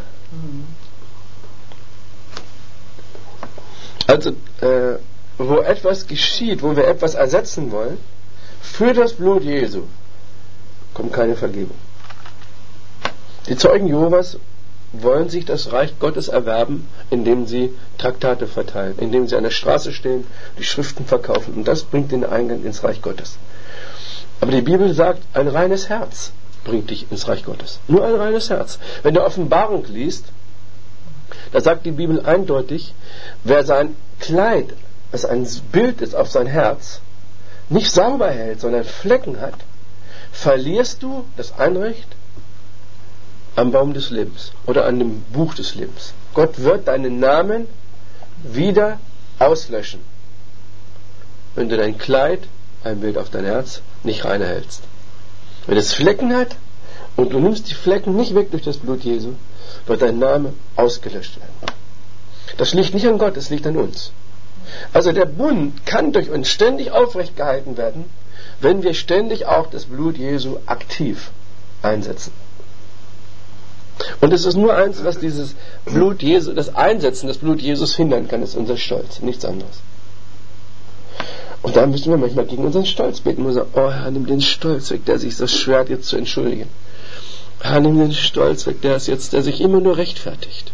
Also, äh, wo etwas geschieht, wo wir etwas ersetzen wollen, für das Blut Jesu, kommt keine Vergebung. Die Zeugen Jehovas wollen sich das Reich Gottes erwerben, indem sie Traktate verteilen, indem sie an der Straße stehen, die Schriften verkaufen. Und das bringt den Eingang ins Reich Gottes. Aber die Bibel sagt, ein reines Herz bringt dich ins Reich Gottes. Nur ein reines Herz. Wenn du Offenbarung liest, da sagt die Bibel eindeutig, wer sein Kleid, das ein Bild ist auf sein Herz, nicht sauber hält, sondern Flecken hat, verlierst du das Anrecht am Baum des Lebens oder an dem Buch des Lebens. Gott wird deinen Namen wieder auslöschen, wenn du dein Kleid, ein Bild auf dein Herz, nicht rein erhältst. Wenn es Flecken hat und du nimmst die Flecken nicht weg durch das Blut Jesu, wird dein Name ausgelöscht werden. Das liegt nicht an Gott, es liegt an uns. Also der Bund kann durch uns ständig aufrecht gehalten werden, wenn wir ständig auch das Blut Jesu aktiv einsetzen. Und es ist nur eins, was dieses Blut Jesu, das Einsetzen des Blut Jesus hindern kann, ist unser Stolz, nichts anderes. Und da müssen wir manchmal gegen unseren Stolz beten und sagen, oh Herr, nimm den Stolz weg, der sich so schwert, jetzt zu entschuldigen. Herr, nimm den Stolz weg, der ist jetzt, der sich immer nur rechtfertigt.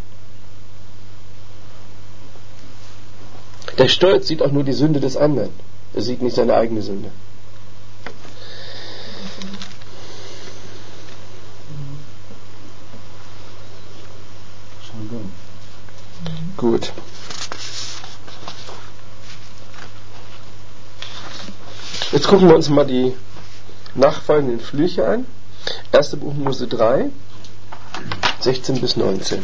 Der Stolz sieht auch nur die Sünde des anderen. Er sieht nicht seine eigene Sünde. Gut. Jetzt gucken wir uns mal die nachfolgenden Flüche an. Erste Buch Mose drei, sechzehn bis neunzehn.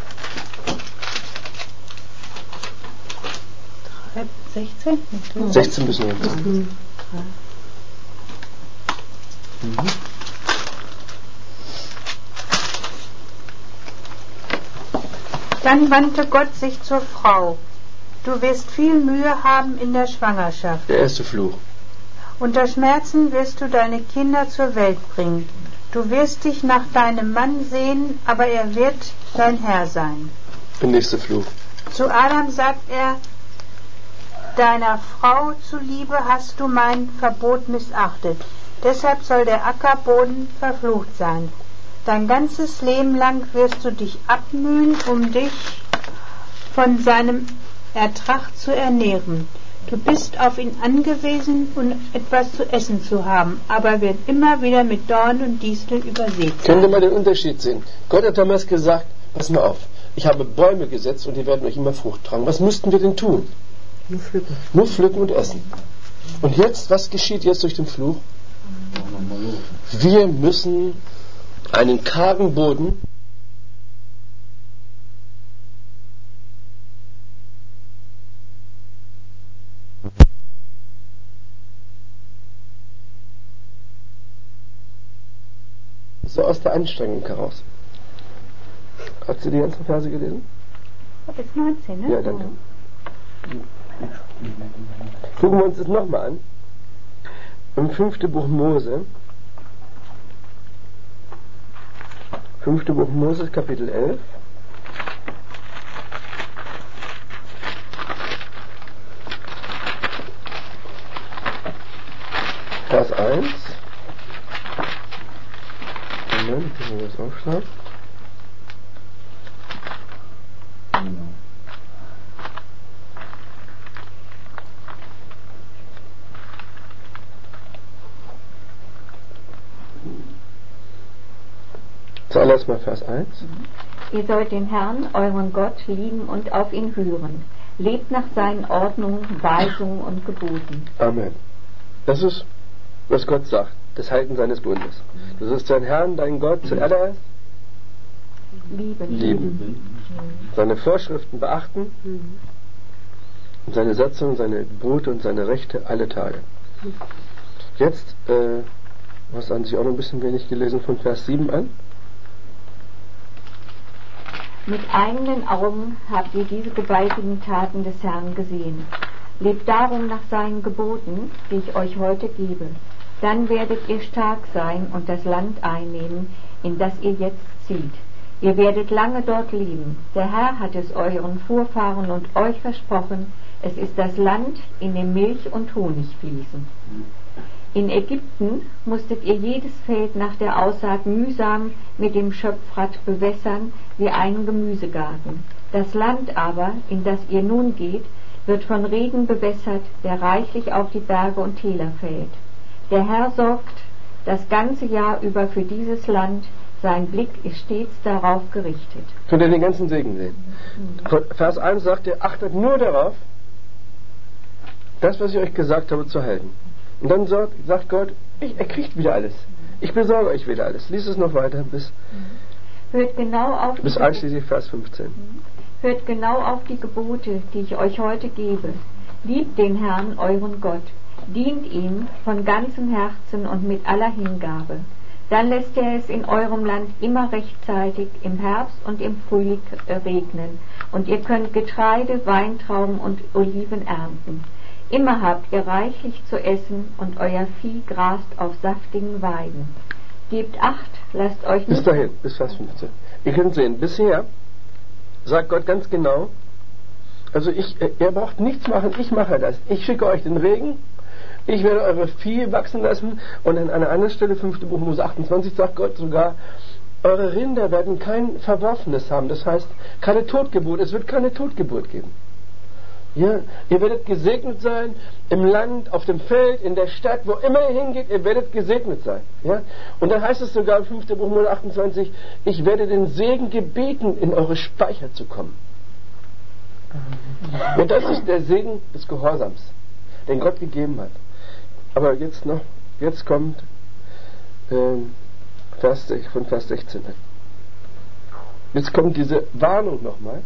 sechzehn? sechzehn bis neunzehn. Mhm. Mhm. Dann wandte Gott sich zur Frau. Du wirst viel Mühe haben in der Schwangerschaft. Der erste Fluch. Unter Schmerzen wirst du deine Kinder zur Welt bringen. Du wirst dich nach deinem Mann sehen, aber er wird dein Herr sein. Der nächste Fluch. Zu Adam sagt er, deiner Frau zuliebe hast du mein Verbot missachtet. Deshalb soll der Ackerboden verflucht sein. Dein ganzes Leben lang wirst du dich abmühen, um dich von seinem Ertrag zu ernähren. Du bist auf ihn angewiesen, um etwas zu essen zu haben, aber wird immer wieder mit Dornen und Disteln übersät sein. Können wir mal den Unterschied sehen? Gott hat damals gesagt, pass mal auf, ich habe Bäume gesetzt und die werden euch immer Frucht tragen. Was müssten wir denn tun? Nur pflücken. Nur pflücken und essen. Und jetzt, was geschieht jetzt durch den Fluch? Wir müssen einen kargen Boden so aus der Anstrengung heraus. Hast du die ganzen Verse gelesen? Bis neunzehn, ne? Ja, danke. Gucken wir uns das nochmal an. Im fünften Buch Mose, Fünfte Buch Moses, Kapitel elf. Vers eins. Moment, ich muss das aufschlagen. Zuallererst mal Vers eins. Ihr sollt den Herrn, euren Gott, lieben und auf ihn hören. Lebt nach seinen Ordnungen, Weisungen und Geboten. Amen. Das ist, was Gott sagt, das Halten seines Bundes. Du sollst deinen Herrn, deinen Gott zuallererst Lieben. lieben. Seine Vorschriften beachten und seine Satzungen, seine Gebote und seine Rechte alle Tage. Jetzt, äh, du hast an sich auch noch ein bisschen wenig gelesen von Vers sieben an. Mit eigenen Augen habt ihr diese gewaltigen Taten des Herrn gesehen. Lebt darum nach seinen Geboten, die ich euch heute gebe. Dann werdet ihr stark sein und das Land einnehmen, in das ihr jetzt zieht. Ihr werdet lange dort leben. Der Herr hat es euren Vorfahren und euch versprochen. Es ist das Land, in dem Milch und Honig fließen. In Ägypten musstet ihr jedes Feld nach der Aussaat mühsam mit dem Schöpfrad bewässern wie einen Gemüsegarten. Das Land aber, in das ihr nun geht, wird von Regen bewässert, der reichlich auf die Berge und Täler fällt. Der Herr sorgt das ganze Jahr über für dieses Land, sein Blick ist stets darauf gerichtet. Könnt ihr den ganzen Segen sehen? Vers eins sagt ihr, achtet nur darauf, das, was ich euch gesagt habe, zu halten. Und dann sagt, sagt Gott, ich, er kriegt wieder alles. Ich besorge euch wieder alles. Lies es noch weiter bis, Hört genau auf bis einschließlich Vers fünfzehn. Hört genau auf die Gebote, die ich euch heute gebe. Liebt den Herrn, euren Gott. Dient ihm von ganzem Herzen und mit aller Hingabe. Dann lässt er es in eurem Land immer rechtzeitig im Herbst und im Frühling regnen. Und ihr könnt Getreide, Weintrauben und Oliven ernten. Immer habt ihr reichlich zu essen und euer Vieh grast auf saftigen Weiden. Gebt Acht, lasst euch nicht... Bis dahin, bis Vers fünfzehn. Ihr könnt sehen, bisher sagt Gott ganz genau, also ich, ihr braucht nichts machen, ich mache das. Ich schicke euch den Regen, ich werde eure Vieh wachsen lassen und an einer anderen Stelle, fünfte Buch Mose achtundzwanzig, sagt Gott sogar, eure Rinder werden kein Verworfenes haben, das heißt keine Totgeburt, es wird keine Totgeburt geben. Ja, ihr werdet gesegnet sein im Land, auf dem Feld, in der Stadt, wo immer ihr hingeht, ihr werdet gesegnet sein. Ja? Und dann heißt es sogar im fünften Buch Mose achtundzwanzig, ich werde den Segen gebeten, in eure Speicher zu kommen. Und das ist der Segen des Gehorsams, den Gott gegeben hat. Aber jetzt noch, jetzt kommt ähm, Vers, von Vers sechzehn an. Jetzt kommt diese Warnung nochmal.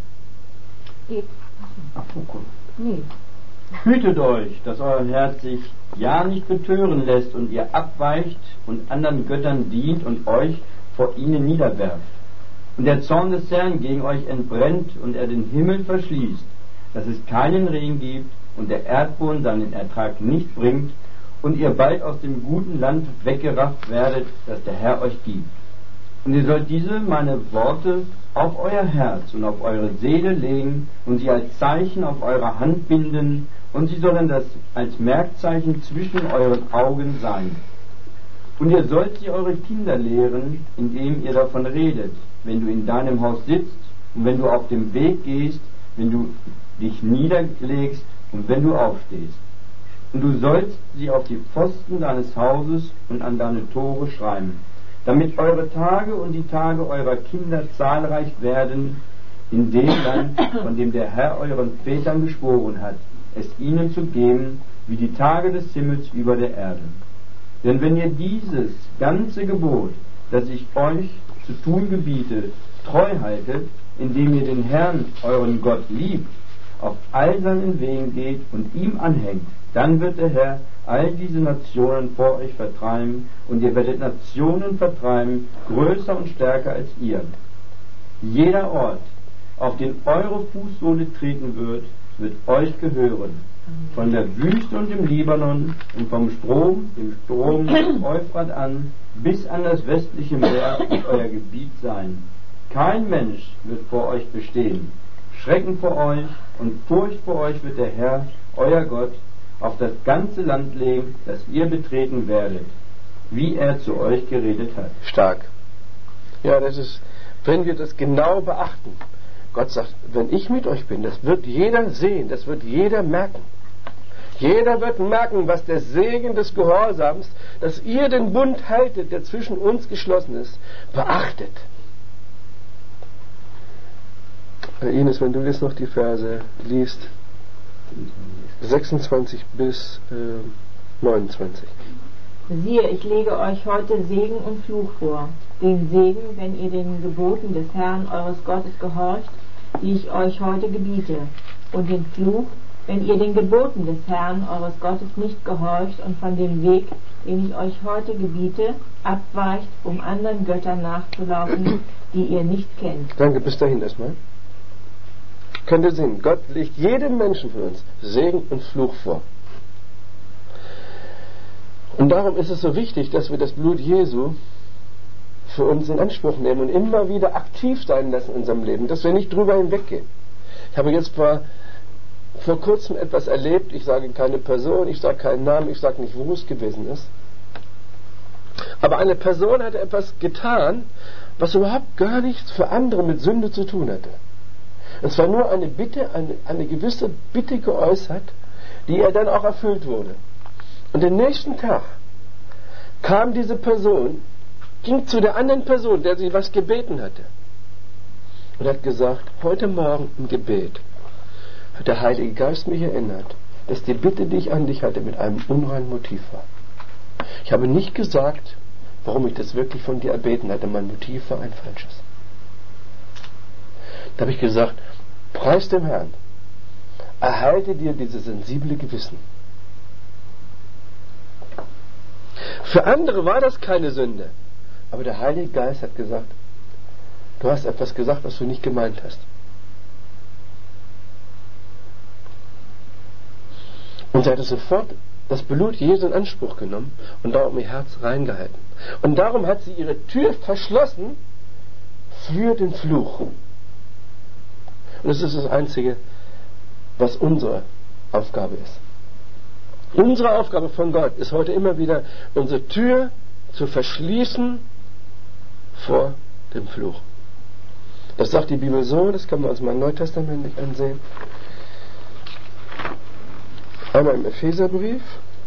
Nee. Hütet euch, dass euer Herz sich ja nicht betören lässt und ihr abweicht und anderen Göttern dient und euch vor ihnen niederwerft. Und der Zorn des Herrn gegen euch entbrennt und er den Himmel verschließt, dass es keinen Regen gibt und der Erdboden seinen Ertrag nicht bringt und ihr bald aus dem guten Land weggerafft werdet, das der Herr euch gibt. Und ihr sollt diese meine Worte auf euer Herz und auf eure Seele legen und sie als Zeichen auf eure Hand binden und sie sollen das als Merkzeichen zwischen euren Augen sein. Und ihr sollt sie eure Kinder lehren, indem ihr davon redet, wenn du in deinem Haus sitzt und wenn du auf dem Weg gehst, wenn du dich niederlegst und wenn du aufstehst. Und du sollst sie auf die Pfosten deines Hauses und an deine Tore schreiben, damit eure Tage und die Tage eurer Kinder zahlreich werden in dem Land, von dem der Herr euren Vätern geschworen hat, es ihnen zu geben, wie die Tage des Himmels über der Erde. Denn wenn ihr dieses ganze Gebot, das ich euch zu tun gebiete, treu haltet, indem ihr den Herrn, euren Gott, liebt, auf all seinen Wegen geht und ihm anhängt, dann wird der Herr all diese Nationen vor euch vertreiben und ihr werdet Nationen vertreiben, größer und stärker als ihr. Jeder Ort, auf den eure Fußsohle treten wird, wird euch gehören. von der Wüste und dem Libanon und vom Strom, dem Strom des Euphrat an, bis an das westliche Meer wird euer Gebiet sein. Kein Mensch wird vor euch bestehen. Schrecken vor euch und Furcht vor euch wird der Herr, euer Gott, auf das ganze Land legen, das ihr betreten werdet, wie er zu euch geredet hat. Stark. Ja, das ist, wenn wir das genau beachten. Gott sagt, wenn ich mit euch bin, das wird jeder sehen, das wird jeder merken. Jeder wird merken, was der Segen des Gehorsams, dass ihr den Bund haltet, der zwischen uns geschlossen ist, beachtet. Ines, wenn du jetzt noch die Verse liest, sechsundzwanzig bis äh, neunundzwanzig. Siehe, ich lege euch heute Segen und Fluch vor. Den Segen, wenn ihr den Geboten des Herrn eures Gottes gehorcht, die ich euch heute gebiete. Und den Fluch, wenn ihr den Geboten des Herrn eures Gottes nicht gehorcht und von dem Weg, den ich euch heute gebiete, abweicht, um anderen Göttern nachzulaufen, die ihr nicht kennt. Danke, bis dahin erstmal. Könnt ihr sehen, Gott legt jedem Menschen von uns Segen und Fluch vor. Und darum ist es so wichtig, dass wir das Blut Jesu für uns in Anspruch nehmen und immer wieder aktiv sein lassen in unserem Leben, dass wir nicht drüber hinweggehen. Ich habe jetzt vor, vor kurzem etwas erlebt, ich sage keine Person, ich sage keinen Namen, ich sage nicht, wo es gewesen ist. Aber eine Person hatte etwas getan, was überhaupt gar nichts für andere mit Sünde zu tun hatte. Es war nur eine Bitte, eine, eine gewisse Bitte geäußert, die er dann auch erfüllt wurde. Und den nächsten Tag kam diese Person, ging zu der anderen Person, der sie was gebeten hatte, und hat gesagt, heute Morgen im Gebet hat der Heilige Geist mich erinnert, dass die Bitte, die ich an dich hatte, mit einem unreinen Motiv war. Ich habe nicht gesagt, warum ich das wirklich von dir erbeten hatte. Mein Motiv war ein falsches. Da habe ich gesagt, preis dem Herrn, erhalte dir dieses sensible Gewissen. Für andere war das keine Sünde, aber der Heilige Geist hat gesagt, du hast etwas gesagt, was du nicht gemeint hast. Und sie hatte sofort das Blut Jesu in Anspruch genommen und darum ihr Herz reingehalten. Und darum hat sie ihre Tür verschlossen für den Fluch. Und das ist das Einzige, was unsere Aufgabe ist. Unsere Aufgabe von Gott ist heute immer wieder, unsere Tür zu verschließen vor dem Fluch. Das sagt die Bibel so, das können wir uns mal neutestamentlich ansehen. Einmal im Epheserbrief.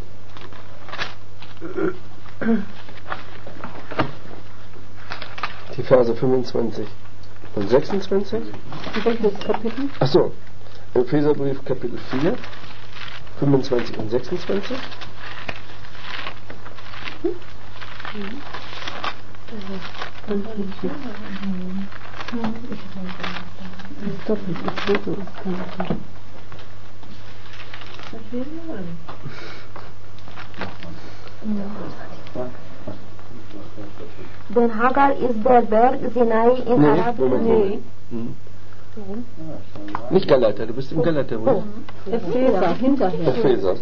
Die Verse fünfundzwanzig und sechsundzwanzig. Welches Kapitel? Achso, Epheserbrief Kapitel vier, fünfundzwanzig und sechsundzwanzig. Denn Hagar ist der Berg Sinai in Nee, Arabien. Moment, Moment. Hm. Warum? Nicht Galater, du bist im Galater, oder? Oh. Epheser, hinterher. Epheser.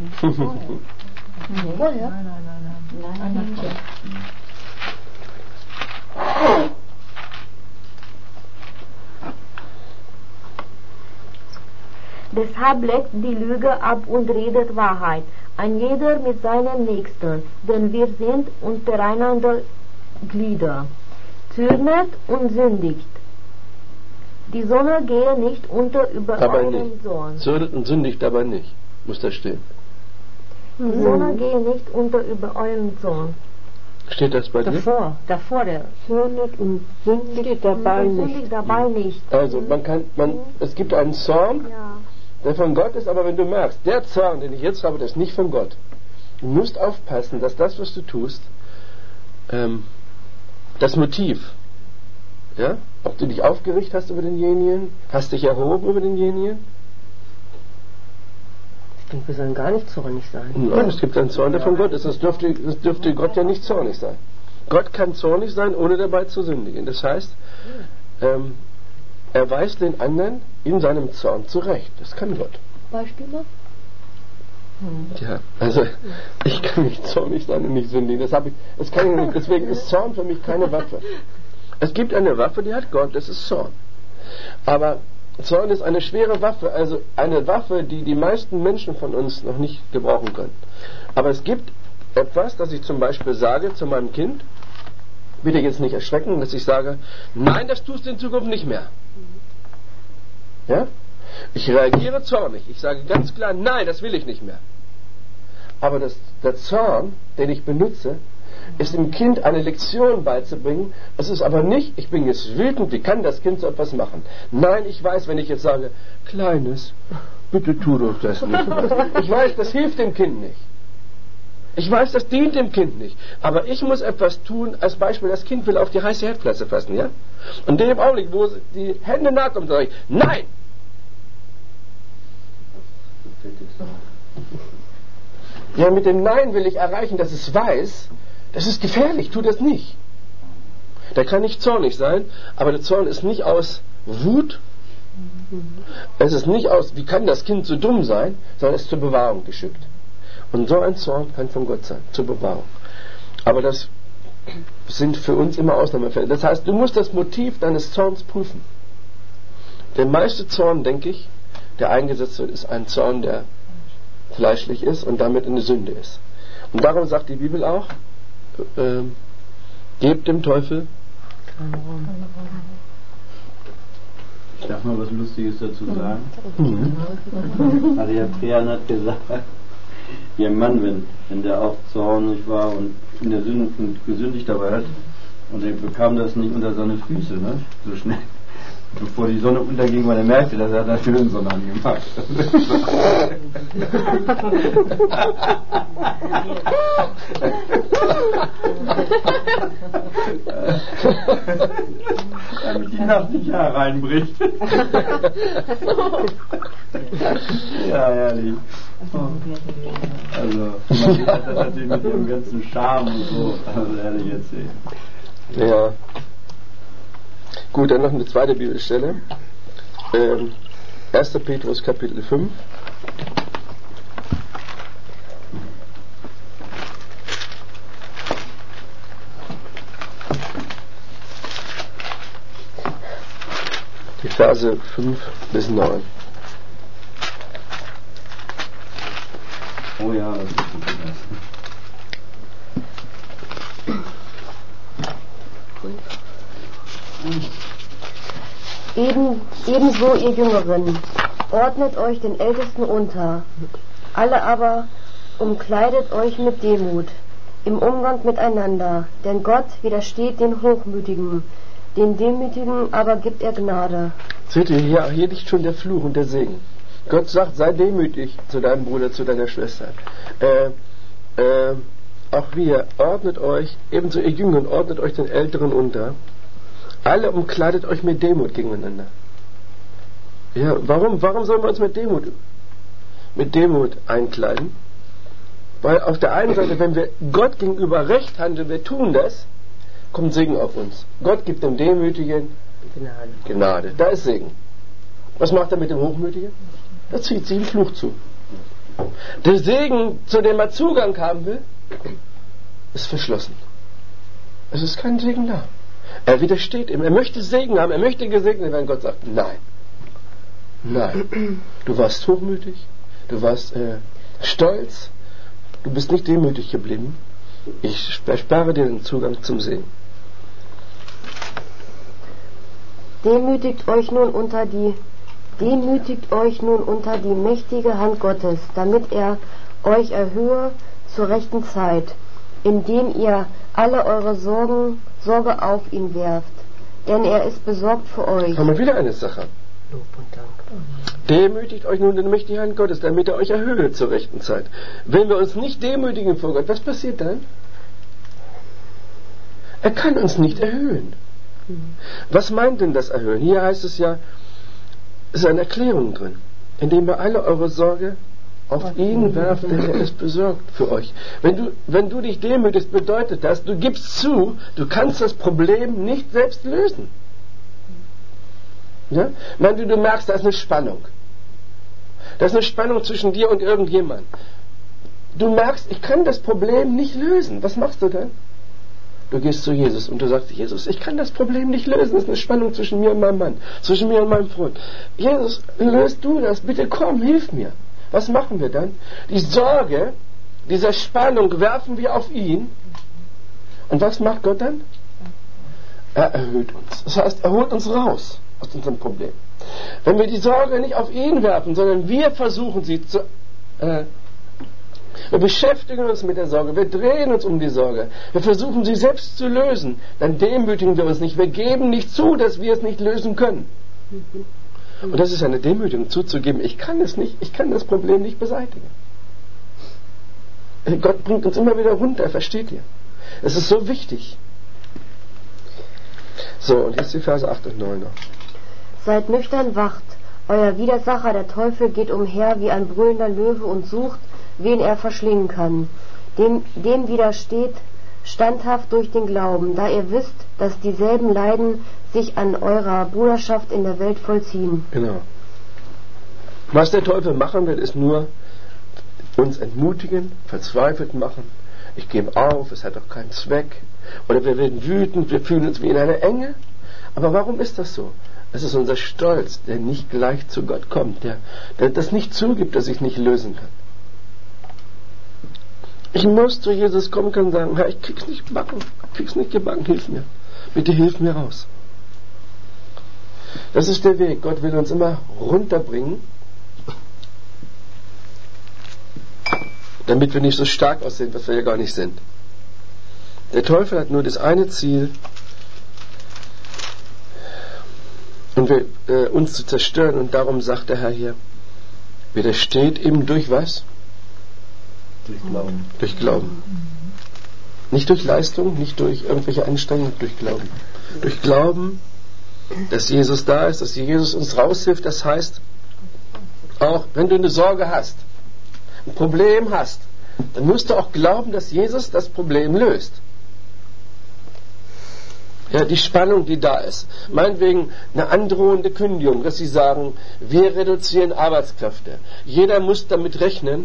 Vorher? Nein, nein, nein, nein. Nein, nein. Deshalb legt die Lüge ab und redet Wahrheit, ein jeder mit seinem Nächsten, denn wir sind untereinander Glieder. Zürnet und sündigt. Die Sonne gehe nicht unter über Dabei euren nicht. Sohn. Zürnet und sündigt dabei nicht. Muss da stehen. Die Sonne gehe nicht unter über euren Sohn. Steht das bei dir? Davor, davor der. Zürnet und sündigt dabei Und nicht. sündigt dabei nicht. Also, man kann, man, es gibt einen Zorn, Ja. der von Gott ist, aber wenn du merkst, der Zorn, den ich jetzt habe, der ist nicht von Gott. Du musst aufpassen, dass das, was du tust, ähm, das Motiv, ja, ob du dich aufgerichtet hast über denjenigen, hast dich erhoben über denjenigen. Ich denke, wir sollen gar nicht zornig sein. Nein, es gibt einen Zorn, der von Gott ist. Das dürfte, das dürfte Gott ja nicht zornig sein. Gott kann zornig sein, ohne dabei zu sündigen. Das heißt, ähm, er weist den anderen in seinem Zorn zurecht. Das kann Gott. Beispiel mal? Ja, also ich kann nicht zornig sein und nicht sündigen. Das habe ich, das kann ich nicht. Deswegen ist Zorn für mich keine Waffe. Es gibt eine Waffe, die hat Gott, das ist Zorn. Aber Zorn ist eine schwere Waffe, also eine Waffe, die die meisten Menschen von uns noch nicht gebrauchen können. Aber es gibt etwas, das ich zum Beispiel sage zu meinem Kind, bitte jetzt nicht erschrecken, dass ich sage, nein, das tust du in Zukunft nicht mehr. Ja? Ich reagiere zornig. Ich sage ganz klar, nein, das will ich nicht mehr. Aber das, der Zorn, den ich benutze, ist dem Kind eine Lektion beizubringen. Es ist aber nicht, ich bin jetzt wütend, wie kann das Kind so etwas machen? Nein, ich weiß, wenn ich jetzt sage, Kleines, bitte tu doch das nicht. Ich weiß, das hilft dem Kind nicht. Ich weiß, das dient dem Kind nicht. Aber ich muss etwas tun, als Beispiel, das Kind will auf die heiße Herdplatte fassen, ja? Und in dem Augenblick, wo die Hände nahe kommen, sage ich, nein! Ja, mit dem Nein will ich erreichen, dass es weiß, das ist gefährlich, tu das nicht. Der kann nicht zornig sein, aber der Zorn ist nicht aus Wut, es ist nicht aus, wie kann das Kind so dumm sein, sondern es ist zur Bewahrung geschickt. Und so ein Zorn kann von Gott sein, zur Bewahrung. Aber das sind für uns immer Ausnahmefälle. Das heißt, du musst das Motiv deines Zorns prüfen. Der meiste Zorn, denke ich, der eingesetzt wird, ist ein Zorn, der fleischlich ist und damit eine Sünde ist. Und darum sagt die Bibel auch, äh, gebt dem Teufel keinen Raum. Ich darf mal was Lustiges dazu sagen. Mhm. Also der Prian hat gesagt, ihr Mann, wenn, wenn der auch zornig war und in der Sünde und gesündigt dabei hat, und er bekam das nicht unter seine Füße, ne? So schnell. Bevor die Sonne unterging, weil er merkte, dass er da schön Sonne angemacht hat. Damit die Nacht nicht hereinbricht. Ja, herrlich. Also, man sieht das natürlich mit ihrem ganzen Charme und so, also ehrlich erzählen. Ja. Gut, dann noch eine zweite Bibelstelle. Ähm, erster Petrus Kapitel fünf. Die Verse fünf bis neun. Oh ja, das ist gut. Eben, ebenso ihr Jüngeren, ordnet euch den Ältesten unter, alle aber umkleidet euch mit Demut, im Umgang miteinander, denn Gott widersteht den Hochmütigen, den Demütigen aber gibt er Gnade. Seht ihr, hier, hier liegt schon der Fluch und der Segen. Gott sagt, sei demütig zu deinem Bruder, zu deiner Schwester. Äh, äh, auch wir, ordnet euch, ebenso ihr Jüngeren, ordnet euch den Älteren unter. Alle umkleidet euch mit Demut gegeneinander. Ja, warum, warum sollen wir uns mit Demut, mit Demut einkleiden? Weil auf der einen Seite, wenn wir Gott gegenüber recht handeln, wir tun das, kommt Segen auf uns. Gott gibt dem Demütigen Gnade. Gnade. Da ist Segen. Was macht er mit dem Hochmütigen? Da zieht sie ihm Fluch zu. Der Segen, zu dem er Zugang haben will, ist verschlossen. Es ist kein Segen da. Er widersteht ihm. Er möchte Segen haben. Er möchte gesegnet werden. Gott sagt, nein. Nein. Du warst hochmütig. Du warst äh, stolz. Du bist nicht demütig geblieben. Ich versperre dir den Zugang zum Segen. Demütigt euch nun unter die Demütigt euch nun unter die mächtige Hand Gottes, damit er euch erhöhe zur rechten Zeit, indem ihr alle eure Sorgen, Sorge auf ihn werft, denn er ist besorgt für euch. Haben wir wieder eine Sache. Lob und Dank. Demütigt euch nun in die mächtige Hand Gottes, damit er euch erhöhe zur rechten Zeit. Wenn wir uns nicht demütigen vor Gott, was passiert dann? Er kann uns nicht erhöhen. Was meint denn das Erhöhen? Hier heißt es ja, es ist eine Erklärung drin, indem ihr alle eure Sorge auf ihn werft, denn er ist besorgt für euch. Wenn du, wenn du dich demütigst, bedeutet das, du gibst zu, du kannst das Problem nicht selbst lösen. Ja? Wenn du, du merkst, da ist eine Spannung. Da ist eine Spannung zwischen dir und irgendjemand. du merkst, ich kann das Problem nicht lösen. Was machst du dann? Du gehst zu Jesus und du sagst, Jesus, ich kann das Problem nicht lösen. Das ist eine Spannung zwischen mir und meinem Mann, zwischen mir und meinem Freund. Jesus, löst du das. Bitte komm, hilf mir. Was machen wir dann? Die Sorge, diese Spannung werfen wir auf ihn. Und was macht Gott dann? Er erhöht uns. Das heißt, er holt uns raus aus unserem Problem. Wenn wir die Sorge nicht auf ihn werfen, sondern wir versuchen sie zu... Äh, wir beschäftigen uns mit der Sorge, wir drehen uns um die Sorge, wir versuchen sie selbst zu lösen, dann demütigen wir uns nicht, wir geben nicht zu, dass wir es nicht lösen können. Und das ist eine Demütigung, zuzugeben, ich kann es nicht, ich kann das Problem nicht beseitigen. Gott bringt uns immer wieder runter, versteht ihr? Es ist so wichtig. So, und jetzt die Verse acht und neun noch. Seid nüchtern, wacht. Euer Widersacher, der Teufel, geht umher wie ein brüllender Löwe und sucht, wen er verschlingen kann. Dem, dem widersteht standhaft durch den Glauben, da ihr wisst, dass dieselben Leiden sich an eurer Bruderschaft in der Welt vollziehen. Genau. Was der Teufel machen wird, ist nur uns entmutigen, verzweifelt machen. Ich gebe auf, es hat doch keinen Zweck. Oder wir werden wütend, wir fühlen uns wie in einer Enge. Aber warum ist das so? Es ist unser Stolz, der nicht gleich zu Gott kommt, der, der das nicht zugibt, dass ich es nicht lösen kann. Ich muss zu Jesus kommen und sagen, Herr, ich krieg's nicht gebacken, ich krieg's nicht gebacken, hilf mir. Bitte hilf mir raus. Das ist der Weg. Gott will uns immer runterbringen, damit wir nicht so stark aussehen, was wir ja gar nicht sind. Der Teufel hat nur das eine Ziel, und wir, äh, uns zu zerstören, und darum sagt der Herr hier, widersteht ihm durch was? Durch Glauben. Durch Glauben. Nicht durch Leistung, nicht durch irgendwelche Anstrengungen, durch Glauben. Durch Glauben, dass Jesus da ist, dass Jesus uns raushilft. Das heißt, auch wenn du eine Sorge hast, ein Problem hast, dann musst du auch glauben, dass Jesus das Problem löst. Ja, die Spannung, die da ist. Meinetwegen eine androhende Kündigung, dass sie sagen, wir reduzieren Arbeitskräfte. Jeder muss damit rechnen,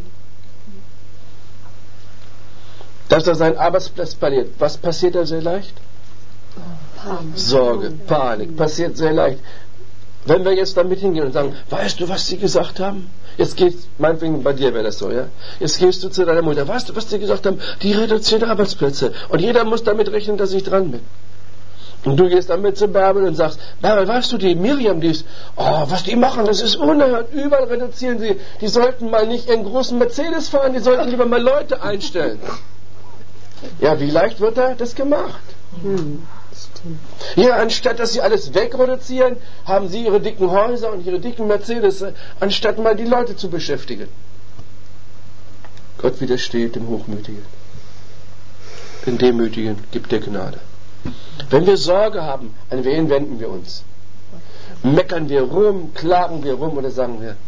dass er seinen Arbeitsplatz verliert. Was passiert da sehr leicht? Panik. Sorge, Panik, passiert sehr leicht. Wenn wir jetzt damit hingehen und sagen, weißt du, was sie gesagt haben? Jetzt geht's, meinetwegen bei dir wäre das so, ja? Jetzt gehst du zu deiner Mutter, weißt du, was die gesagt haben? Die reduzieren Arbeitsplätze. Und jeder muss damit rechnen, dass ich dran bin. Und du gehst damit zu Bärbel und sagst, Bärbel, weißt du, die Miriam, die ist, oh, was die machen, das ist unerhört, überall reduzieren sie, die sollten mal nicht ihren großen Mercedes fahren, die sollten lieber mal Leute einstellen. Ja, wie leicht wird da das gemacht? Hm, stimmt. Ja, anstatt dass sie alles wegreduzieren, haben sie ihre dicken Häuser und ihre dicken Mercedes, anstatt mal die Leute zu beschäftigen. Gott widersteht dem Hochmütigen. Den Demütigen gibt er Gnade. Wenn wir Sorge haben, an wen wenden wir uns? Meckern wir rum, klagen wir rum oder sagen wir,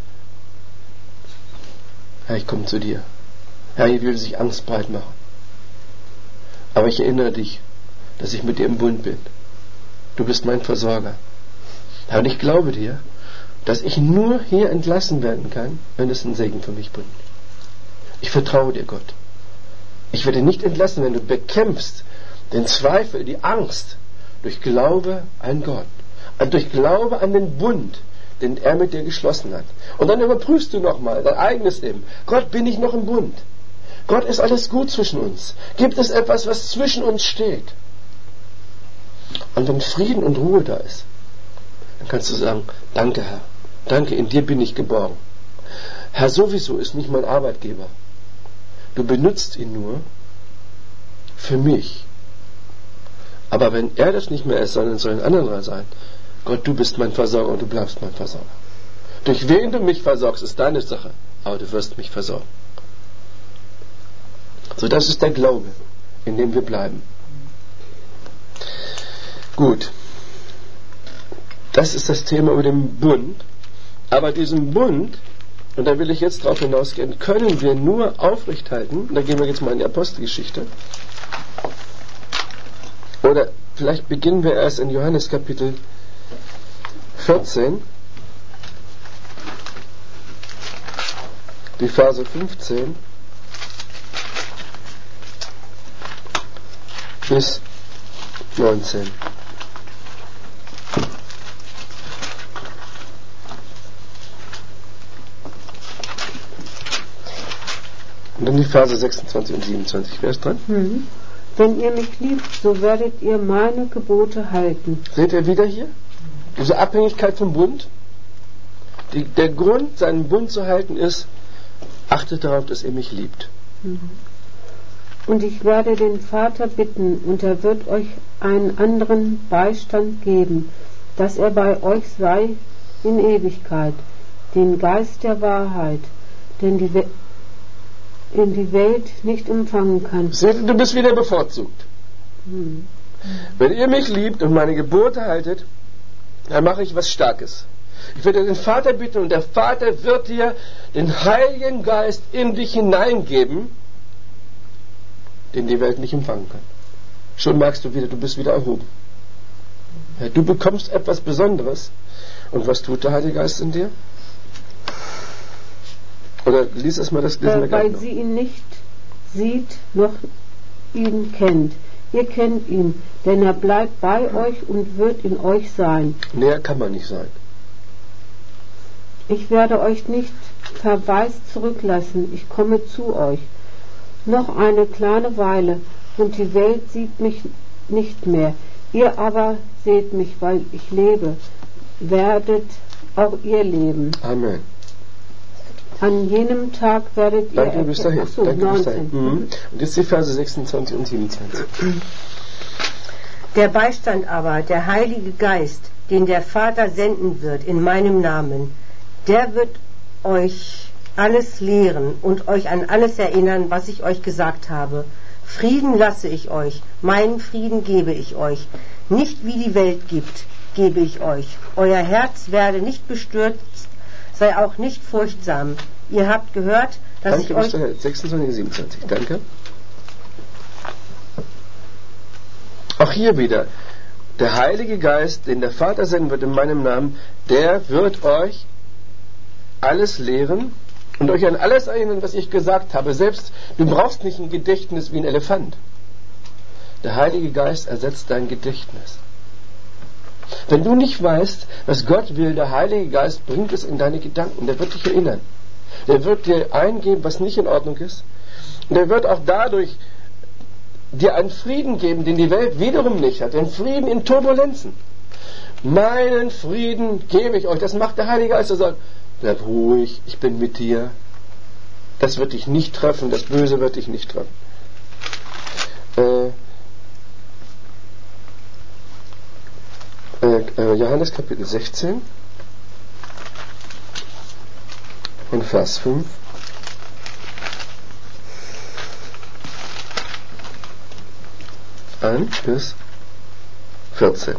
Herr, ich komme zu dir. Herr, hier will sich Angst breit machen. Aber ich erinnere dich, dass ich mit dir im Bund bin. Du bist mein Versorger. Herr, und ich glaube dir, dass ich nur hier entlassen werden kann, wenn es ein Segen für mich bringt. Ich vertraue dir, Gott. Ich werde nicht entlassen, wenn du bekämpfst den Zweifel, die Angst, durch Glaube an Gott. Durch Glaube an den Bund, den er mit dir geschlossen hat. Und dann überprüfst du nochmal dein eigenes Leben. Gott, bin ich noch im Bund? Gott, ist alles gut zwischen uns? Gibt es etwas, was zwischen uns steht? Und wenn Frieden und Ruhe da ist, dann kannst du sagen, danke Herr, danke, in dir bin ich geborgen. Herr sowieso ist nicht mein Arbeitgeber. Du benutzt ihn nur für mich. Aber wenn er das nicht mehr ist, sondern es soll ein anderer sein, Gott, du bist mein Versorger und du bleibst mein Versorger. Durch wen du mich versorgst, ist deine Sache, aber du wirst mich versorgen. So, das ist der Glaube, in dem wir bleiben. Gut. Das ist das Thema über den Bund. Aber diesen Bund, und da will ich jetzt drauf hinausgehen, können wir nur aufrechthalten, und da gehen wir jetzt mal in die Apostelgeschichte, oder vielleicht beginnen wir erst in Johannes Kapitel vierzehn, die Verse fünfzehn bis neunzehn. Und dann die Verse sechsundzwanzig und siebenundzwanzig. Wer ist dran? Mhm. Wenn ihr mich liebt, so werdet ihr meine Gebote halten. Seht ihr wieder hier? Diese Abhängigkeit vom Bund. Die, der Grund, seinen Bund zu halten, ist, achtet darauf, dass ihr mich liebt. Mhm. Und ich werde den Vater bitten, und er wird euch einen anderen Beistand geben, dass er bei euch sei in Ewigkeit, den Geist der Wahrheit, den die, We- den die Welt nicht empfangen kann. Seht ihr, du bist wieder bevorzugt. Mhm. Wenn ihr mich liebt und meine Gebote haltet, dann mache ich was Starkes. Ich werde den Vater bitten, und der Vater wird dir den Heiligen Geist in dich hineingeben, den die Welt nicht empfangen kann. Schon merkst du wieder, du bist wieder erhoben. Ja, du bekommst etwas Besonderes. Und was tut der Heilige Geist in dir? Oder lies es mal das lesen wir Äh, gleich weil noch. sie ihn nicht sieht, noch ihn kennt. Ihr kennt ihn, denn er bleibt bei euch und wird in euch sein. Näher kann man nicht sein. Ich werde euch nicht verwaist zurücklassen, ich komme zu euch. Noch eine kleine Weile, und die Welt sieht mich nicht mehr. Ihr aber seht mich, weil ich lebe, werdet auch ihr leben. Amen. An jenem Tag werdet ihr... Danke, bis dahin. Ach so, Danke, bis dahin. neunzehn. Mhm. Und jetzt die Verse sechsundzwanzig und siebenundzwanzig. Der Beistand aber, der Heilige Geist, den der Vater senden wird in meinem Namen, der wird euch alles lehren und euch an alles erinnern, was ich euch gesagt habe. Frieden lasse ich euch, meinen Frieden gebe ich euch. Nicht wie die Welt gibt, gebe ich euch. Euer Herz werde nicht bestürzt, sei auch nicht furchtsam. Ihr habt gehört, dass Danke, ich bis euch... dahin. sechsundzwanzig und siebenundzwanzig. Danke. Auch hier wieder. Der Heilige Geist, den der Vater senden wird in meinem Namen, der wird euch alles lehren und euch an alles erinnern, was ich gesagt habe. Selbst, du brauchst nicht ein Gedächtnis wie ein Elefant. Der Heilige Geist ersetzt dein Gedächtnis. Wenn du nicht weißt, was Gott will, der Heilige Geist bringt es in deine Gedanken. Der wird dich erinnern. Der wird dir eingeben, was nicht in Ordnung ist. Und er wird auch dadurch dir einen Frieden geben, den die Welt wiederum nicht hat. Den Frieden in Turbulenzen. Meinen Frieden gebe ich euch. Das macht der Heilige Geist. Er sagt, bleib ruhig, ich bin mit dir. Das wird dich nicht treffen, das Böse wird dich nicht treffen. Äh, äh, Johannes Kapitel sechzehn und Vers fünf. An bis vierzehn.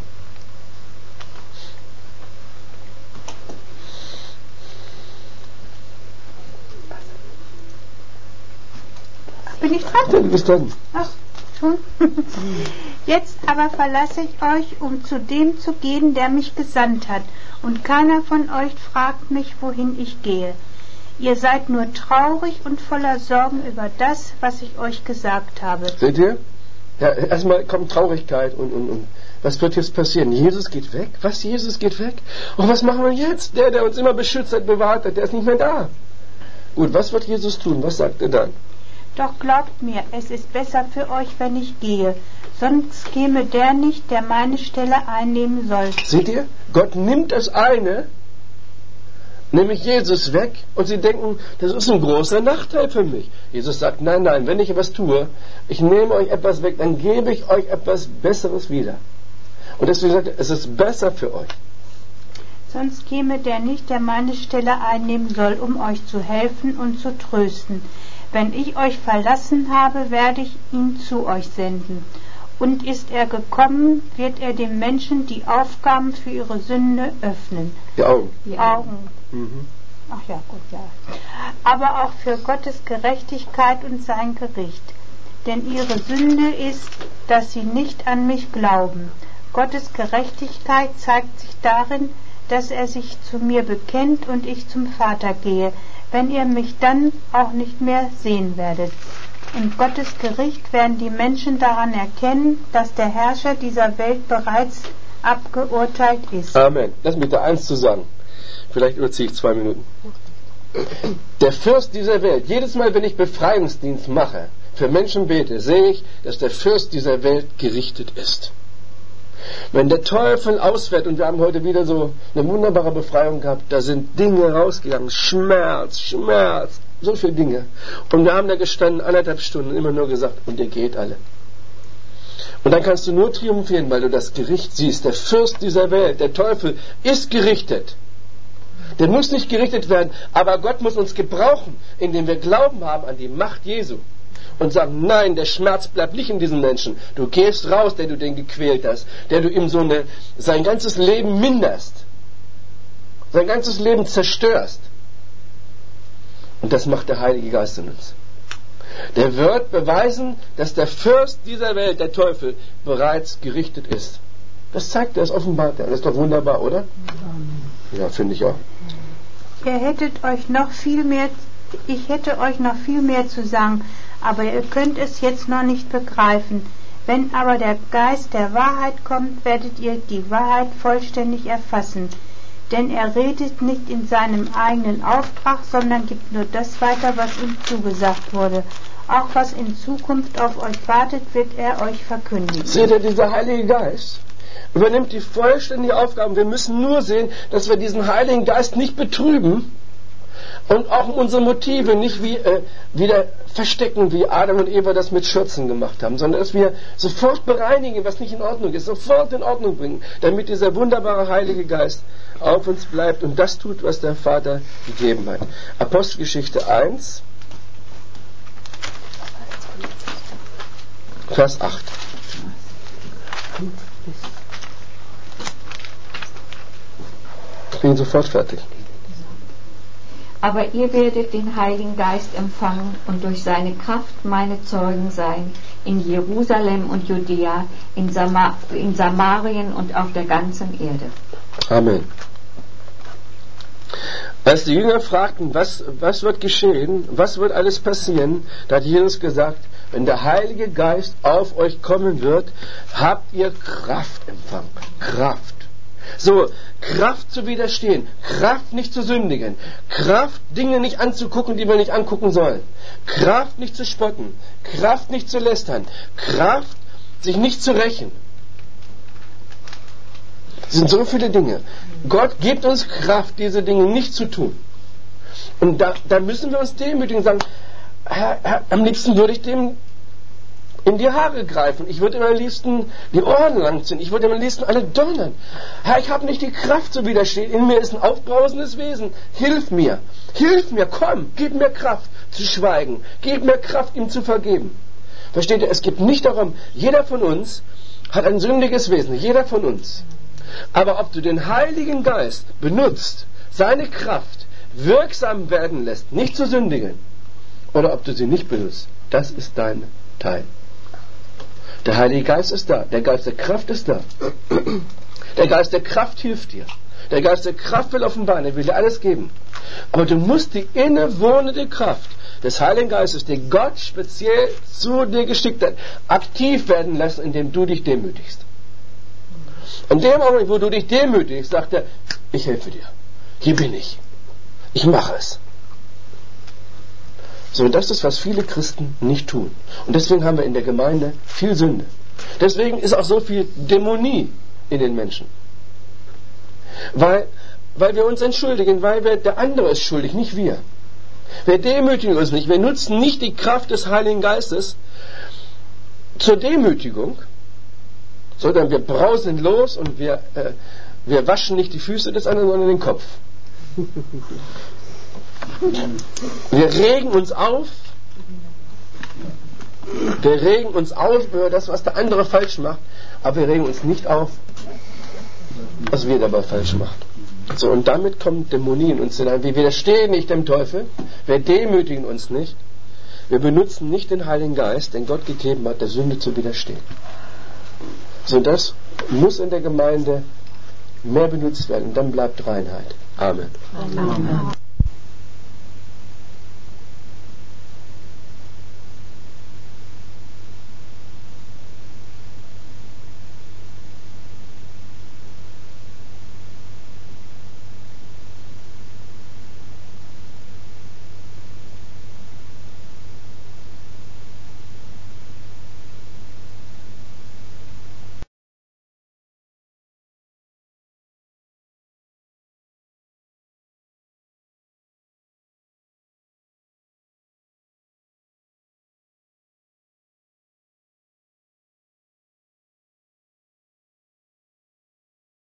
Bin ich dran? Ja, du bist dran. Ach, schon. Jetzt aber verlasse ich euch, um zu dem zu gehen, der mich gesandt hat. Und keiner von euch fragt mich, wohin ich gehe. Ihr seid nur traurig und voller Sorgen über das, was ich euch gesagt habe. Seht ihr? Ja, erstmal kommt Traurigkeit und, und, und. Was wird jetzt passieren? Jesus geht weg? Was? Jesus geht weg? Und was machen wir jetzt? Der, der uns immer beschützt hat, bewahrt hat, der ist nicht mehr da. Gut, was wird Jesus tun? Was sagt er dann? Doch glaubt mir, es ist besser für euch, wenn ich gehe. Sonst käme der nicht, der meine Stelle einnehmen soll. Seht ihr? Gott nimmt das eine, nämlich Jesus, weg, und sie denken, das ist ein großer Nachteil für mich. Jesus sagt, nein, nein, wenn ich etwas tue, ich nehme euch etwas weg, dann gebe ich euch etwas Besseres wieder. Und deswegen sagt er, es ist besser für euch. Sonst käme der nicht, der meine Stelle einnehmen soll, um euch zu helfen und zu trösten. Wenn ich euch verlassen habe, werde ich ihn zu euch senden. Und ist er gekommen, wird er den Menschen die Aufgaben für ihre Sünde öffnen. Die Augen. Die Augen. Mhm. Ach ja, gut, ja. Aber auch für Gottes Gerechtigkeit und sein Gericht. Denn ihre Sünde ist, dass sie nicht an mich glauben. Gottes Gerechtigkeit zeigt sich darin, dass er sich zu mir bekennt und ich zum Vater gehe, wenn ihr mich dann auch nicht mehr sehen werdet. In Gottes Gericht werden die Menschen daran erkennen, dass der Herrscher dieser Welt bereits abgeurteilt ist. Amen. Lass mich da eins zu sagen. Vielleicht überziehe ich zwei Minuten. Der Fürst dieser Welt, jedes Mal, wenn ich Befreiungsdienst mache, für Menschen bete, sehe ich, dass der Fürst dieser Welt gerichtet ist. Wenn der Teufel ausfährt, und wir haben heute wieder so eine wunderbare Befreiung gehabt, da sind Dinge rausgegangen, Schmerz, Schmerz, so viele Dinge. Und wir haben da gestanden, anderthalb Stunden, immer nur gesagt, und ihr geht alle. Und dann kannst du nur triumphieren, weil du das Gericht siehst. Der Fürst dieser Welt, der Teufel, ist gerichtet. Der muss nicht gerichtet werden, aber Gott muss uns gebrauchen, indem wir Glauben haben an die Macht Jesu. Und sagen, nein, der Schmerz bleibt nicht in diesem Menschen. Du gehst raus, der du den gequält hast, der du ihm so eine, sein ganzes Leben minderst, sein ganzes Leben zerstörst. Und das macht der Heilige Geist in uns. Der wird beweisen, dass der Fürst dieser Welt, der Teufel, bereits gerichtet ist. Das zeigt er, das offenbart er. Das ist doch wunderbar, oder? Ja, finde ich auch. Ihr hättet euch noch viel mehr, ich hätte euch noch viel mehr zu sagen, aber ihr könnt es jetzt noch nicht begreifen. Wenn aber der Geist der Wahrheit kommt, werdet ihr die Wahrheit vollständig erfassen. Denn er redet nicht in seinem eigenen Auftrag, sondern gibt nur das weiter, was ihm zugesagt wurde. Auch was in Zukunft auf euch wartet, wird er euch verkündigen. Seht ihr, dieser Heilige Geist übernimmt die vollständige Aufgabe. Wir müssen nur sehen, dass wir diesen Heiligen Geist nicht betrüben und auch unsere Motive nicht wie, äh, wieder verstecken, wie Adam und Eva das mit Schürzen gemacht haben, sondern dass wir sofort bereinigen, was nicht in Ordnung ist, sofort in Ordnung bringen, damit dieser wunderbare Heilige Geist auf uns bleibt und das tut, was der Vater gegeben hat. Apostelgeschichte eins, Vers acht. Ich bin sofort fertig. Aber ihr werdet den Heiligen Geist empfangen und durch seine Kraft meine Zeugen sein, in Jerusalem und Judäa, in, Sama- in Samarien und auf der ganzen Erde. Amen. Als die Jünger fragten, was, was wird geschehen, was wird alles passieren, da hat Jesus gesagt, wenn der Heilige Geist auf euch kommen wird, habt ihr Kraft empfangen. Kraft. So, Kraft zu widerstehen, Kraft nicht zu sündigen, Kraft Dinge nicht anzugucken, die wir nicht angucken sollen, Kraft nicht zu spotten, Kraft nicht zu lästern, Kraft sich nicht zu rächen. Es sind so viele Dinge. Gott gibt uns Kraft, diese Dinge nicht zu tun. Und da, da müssen wir uns demütigen und sagen, Herr, Herr, am liebsten würde ich dem in die Haare greifen. Ich würde ihm am liebsten die Ohren langziehen. Ich würde ihm am liebsten alle donnern. Herr, ich habe nicht die Kraft zu widerstehen. In mir ist ein aufbrausendes Wesen. Hilf mir. Hilf mir. Komm. Gib mir Kraft zu schweigen. Gib mir Kraft, ihm zu vergeben. Versteht ihr? Es geht nicht darum, jeder von uns hat ein sündiges Wesen. Jeder von uns. Aber ob du den Heiligen Geist benutzt, seine Kraft wirksam werden lässt, nicht zu sündigen, oder ob du sie nicht benutzt, das ist dein Teil. Der Heilige Geist ist da. Der Geist der Kraft ist da. Der Geist der Kraft hilft dir. Der Geist der Kraft will offenbaren. Er will dir alles geben. Aber du musst die innewohnende Kraft des Heiligen Geistes, die Gott speziell zu dir geschickt hat, aktiv werden lassen, indem du dich demütigst. In dem Moment, wo du dich demütigst, sagt er, ich helfe dir. Hier bin ich. Ich mache es. So, und das ist, was viele Christen nicht tun. Und deswegen haben wir in der Gemeinde viel Sünde. Deswegen ist auch so viel Dämonie in den Menschen. Weil, weil wir uns entschuldigen, weil wir, der andere ist schuldig, nicht wir. Wir demütigen uns nicht. Wir nutzen nicht die Kraft des Heiligen Geistes zur Demütigung, sondern wir brausen los und wir, äh, wir waschen nicht die Füße des anderen, sondern den Kopf. Wir regen uns auf. Wir regen uns auf über das, was der andere falsch macht, aber wir regen uns nicht auf, was wir dabei falsch machen. So, und damit kommt Dämonie in uns hinein. Wir widerstehen nicht dem Teufel, wir demütigen uns nicht, wir benutzen nicht den Heiligen Geist, den Gott gegeben hat, der Sünde zu widerstehen. So, das muss in der Gemeinde mehr benutzt werden und dann bleibt Reinheit. Amen. Amen.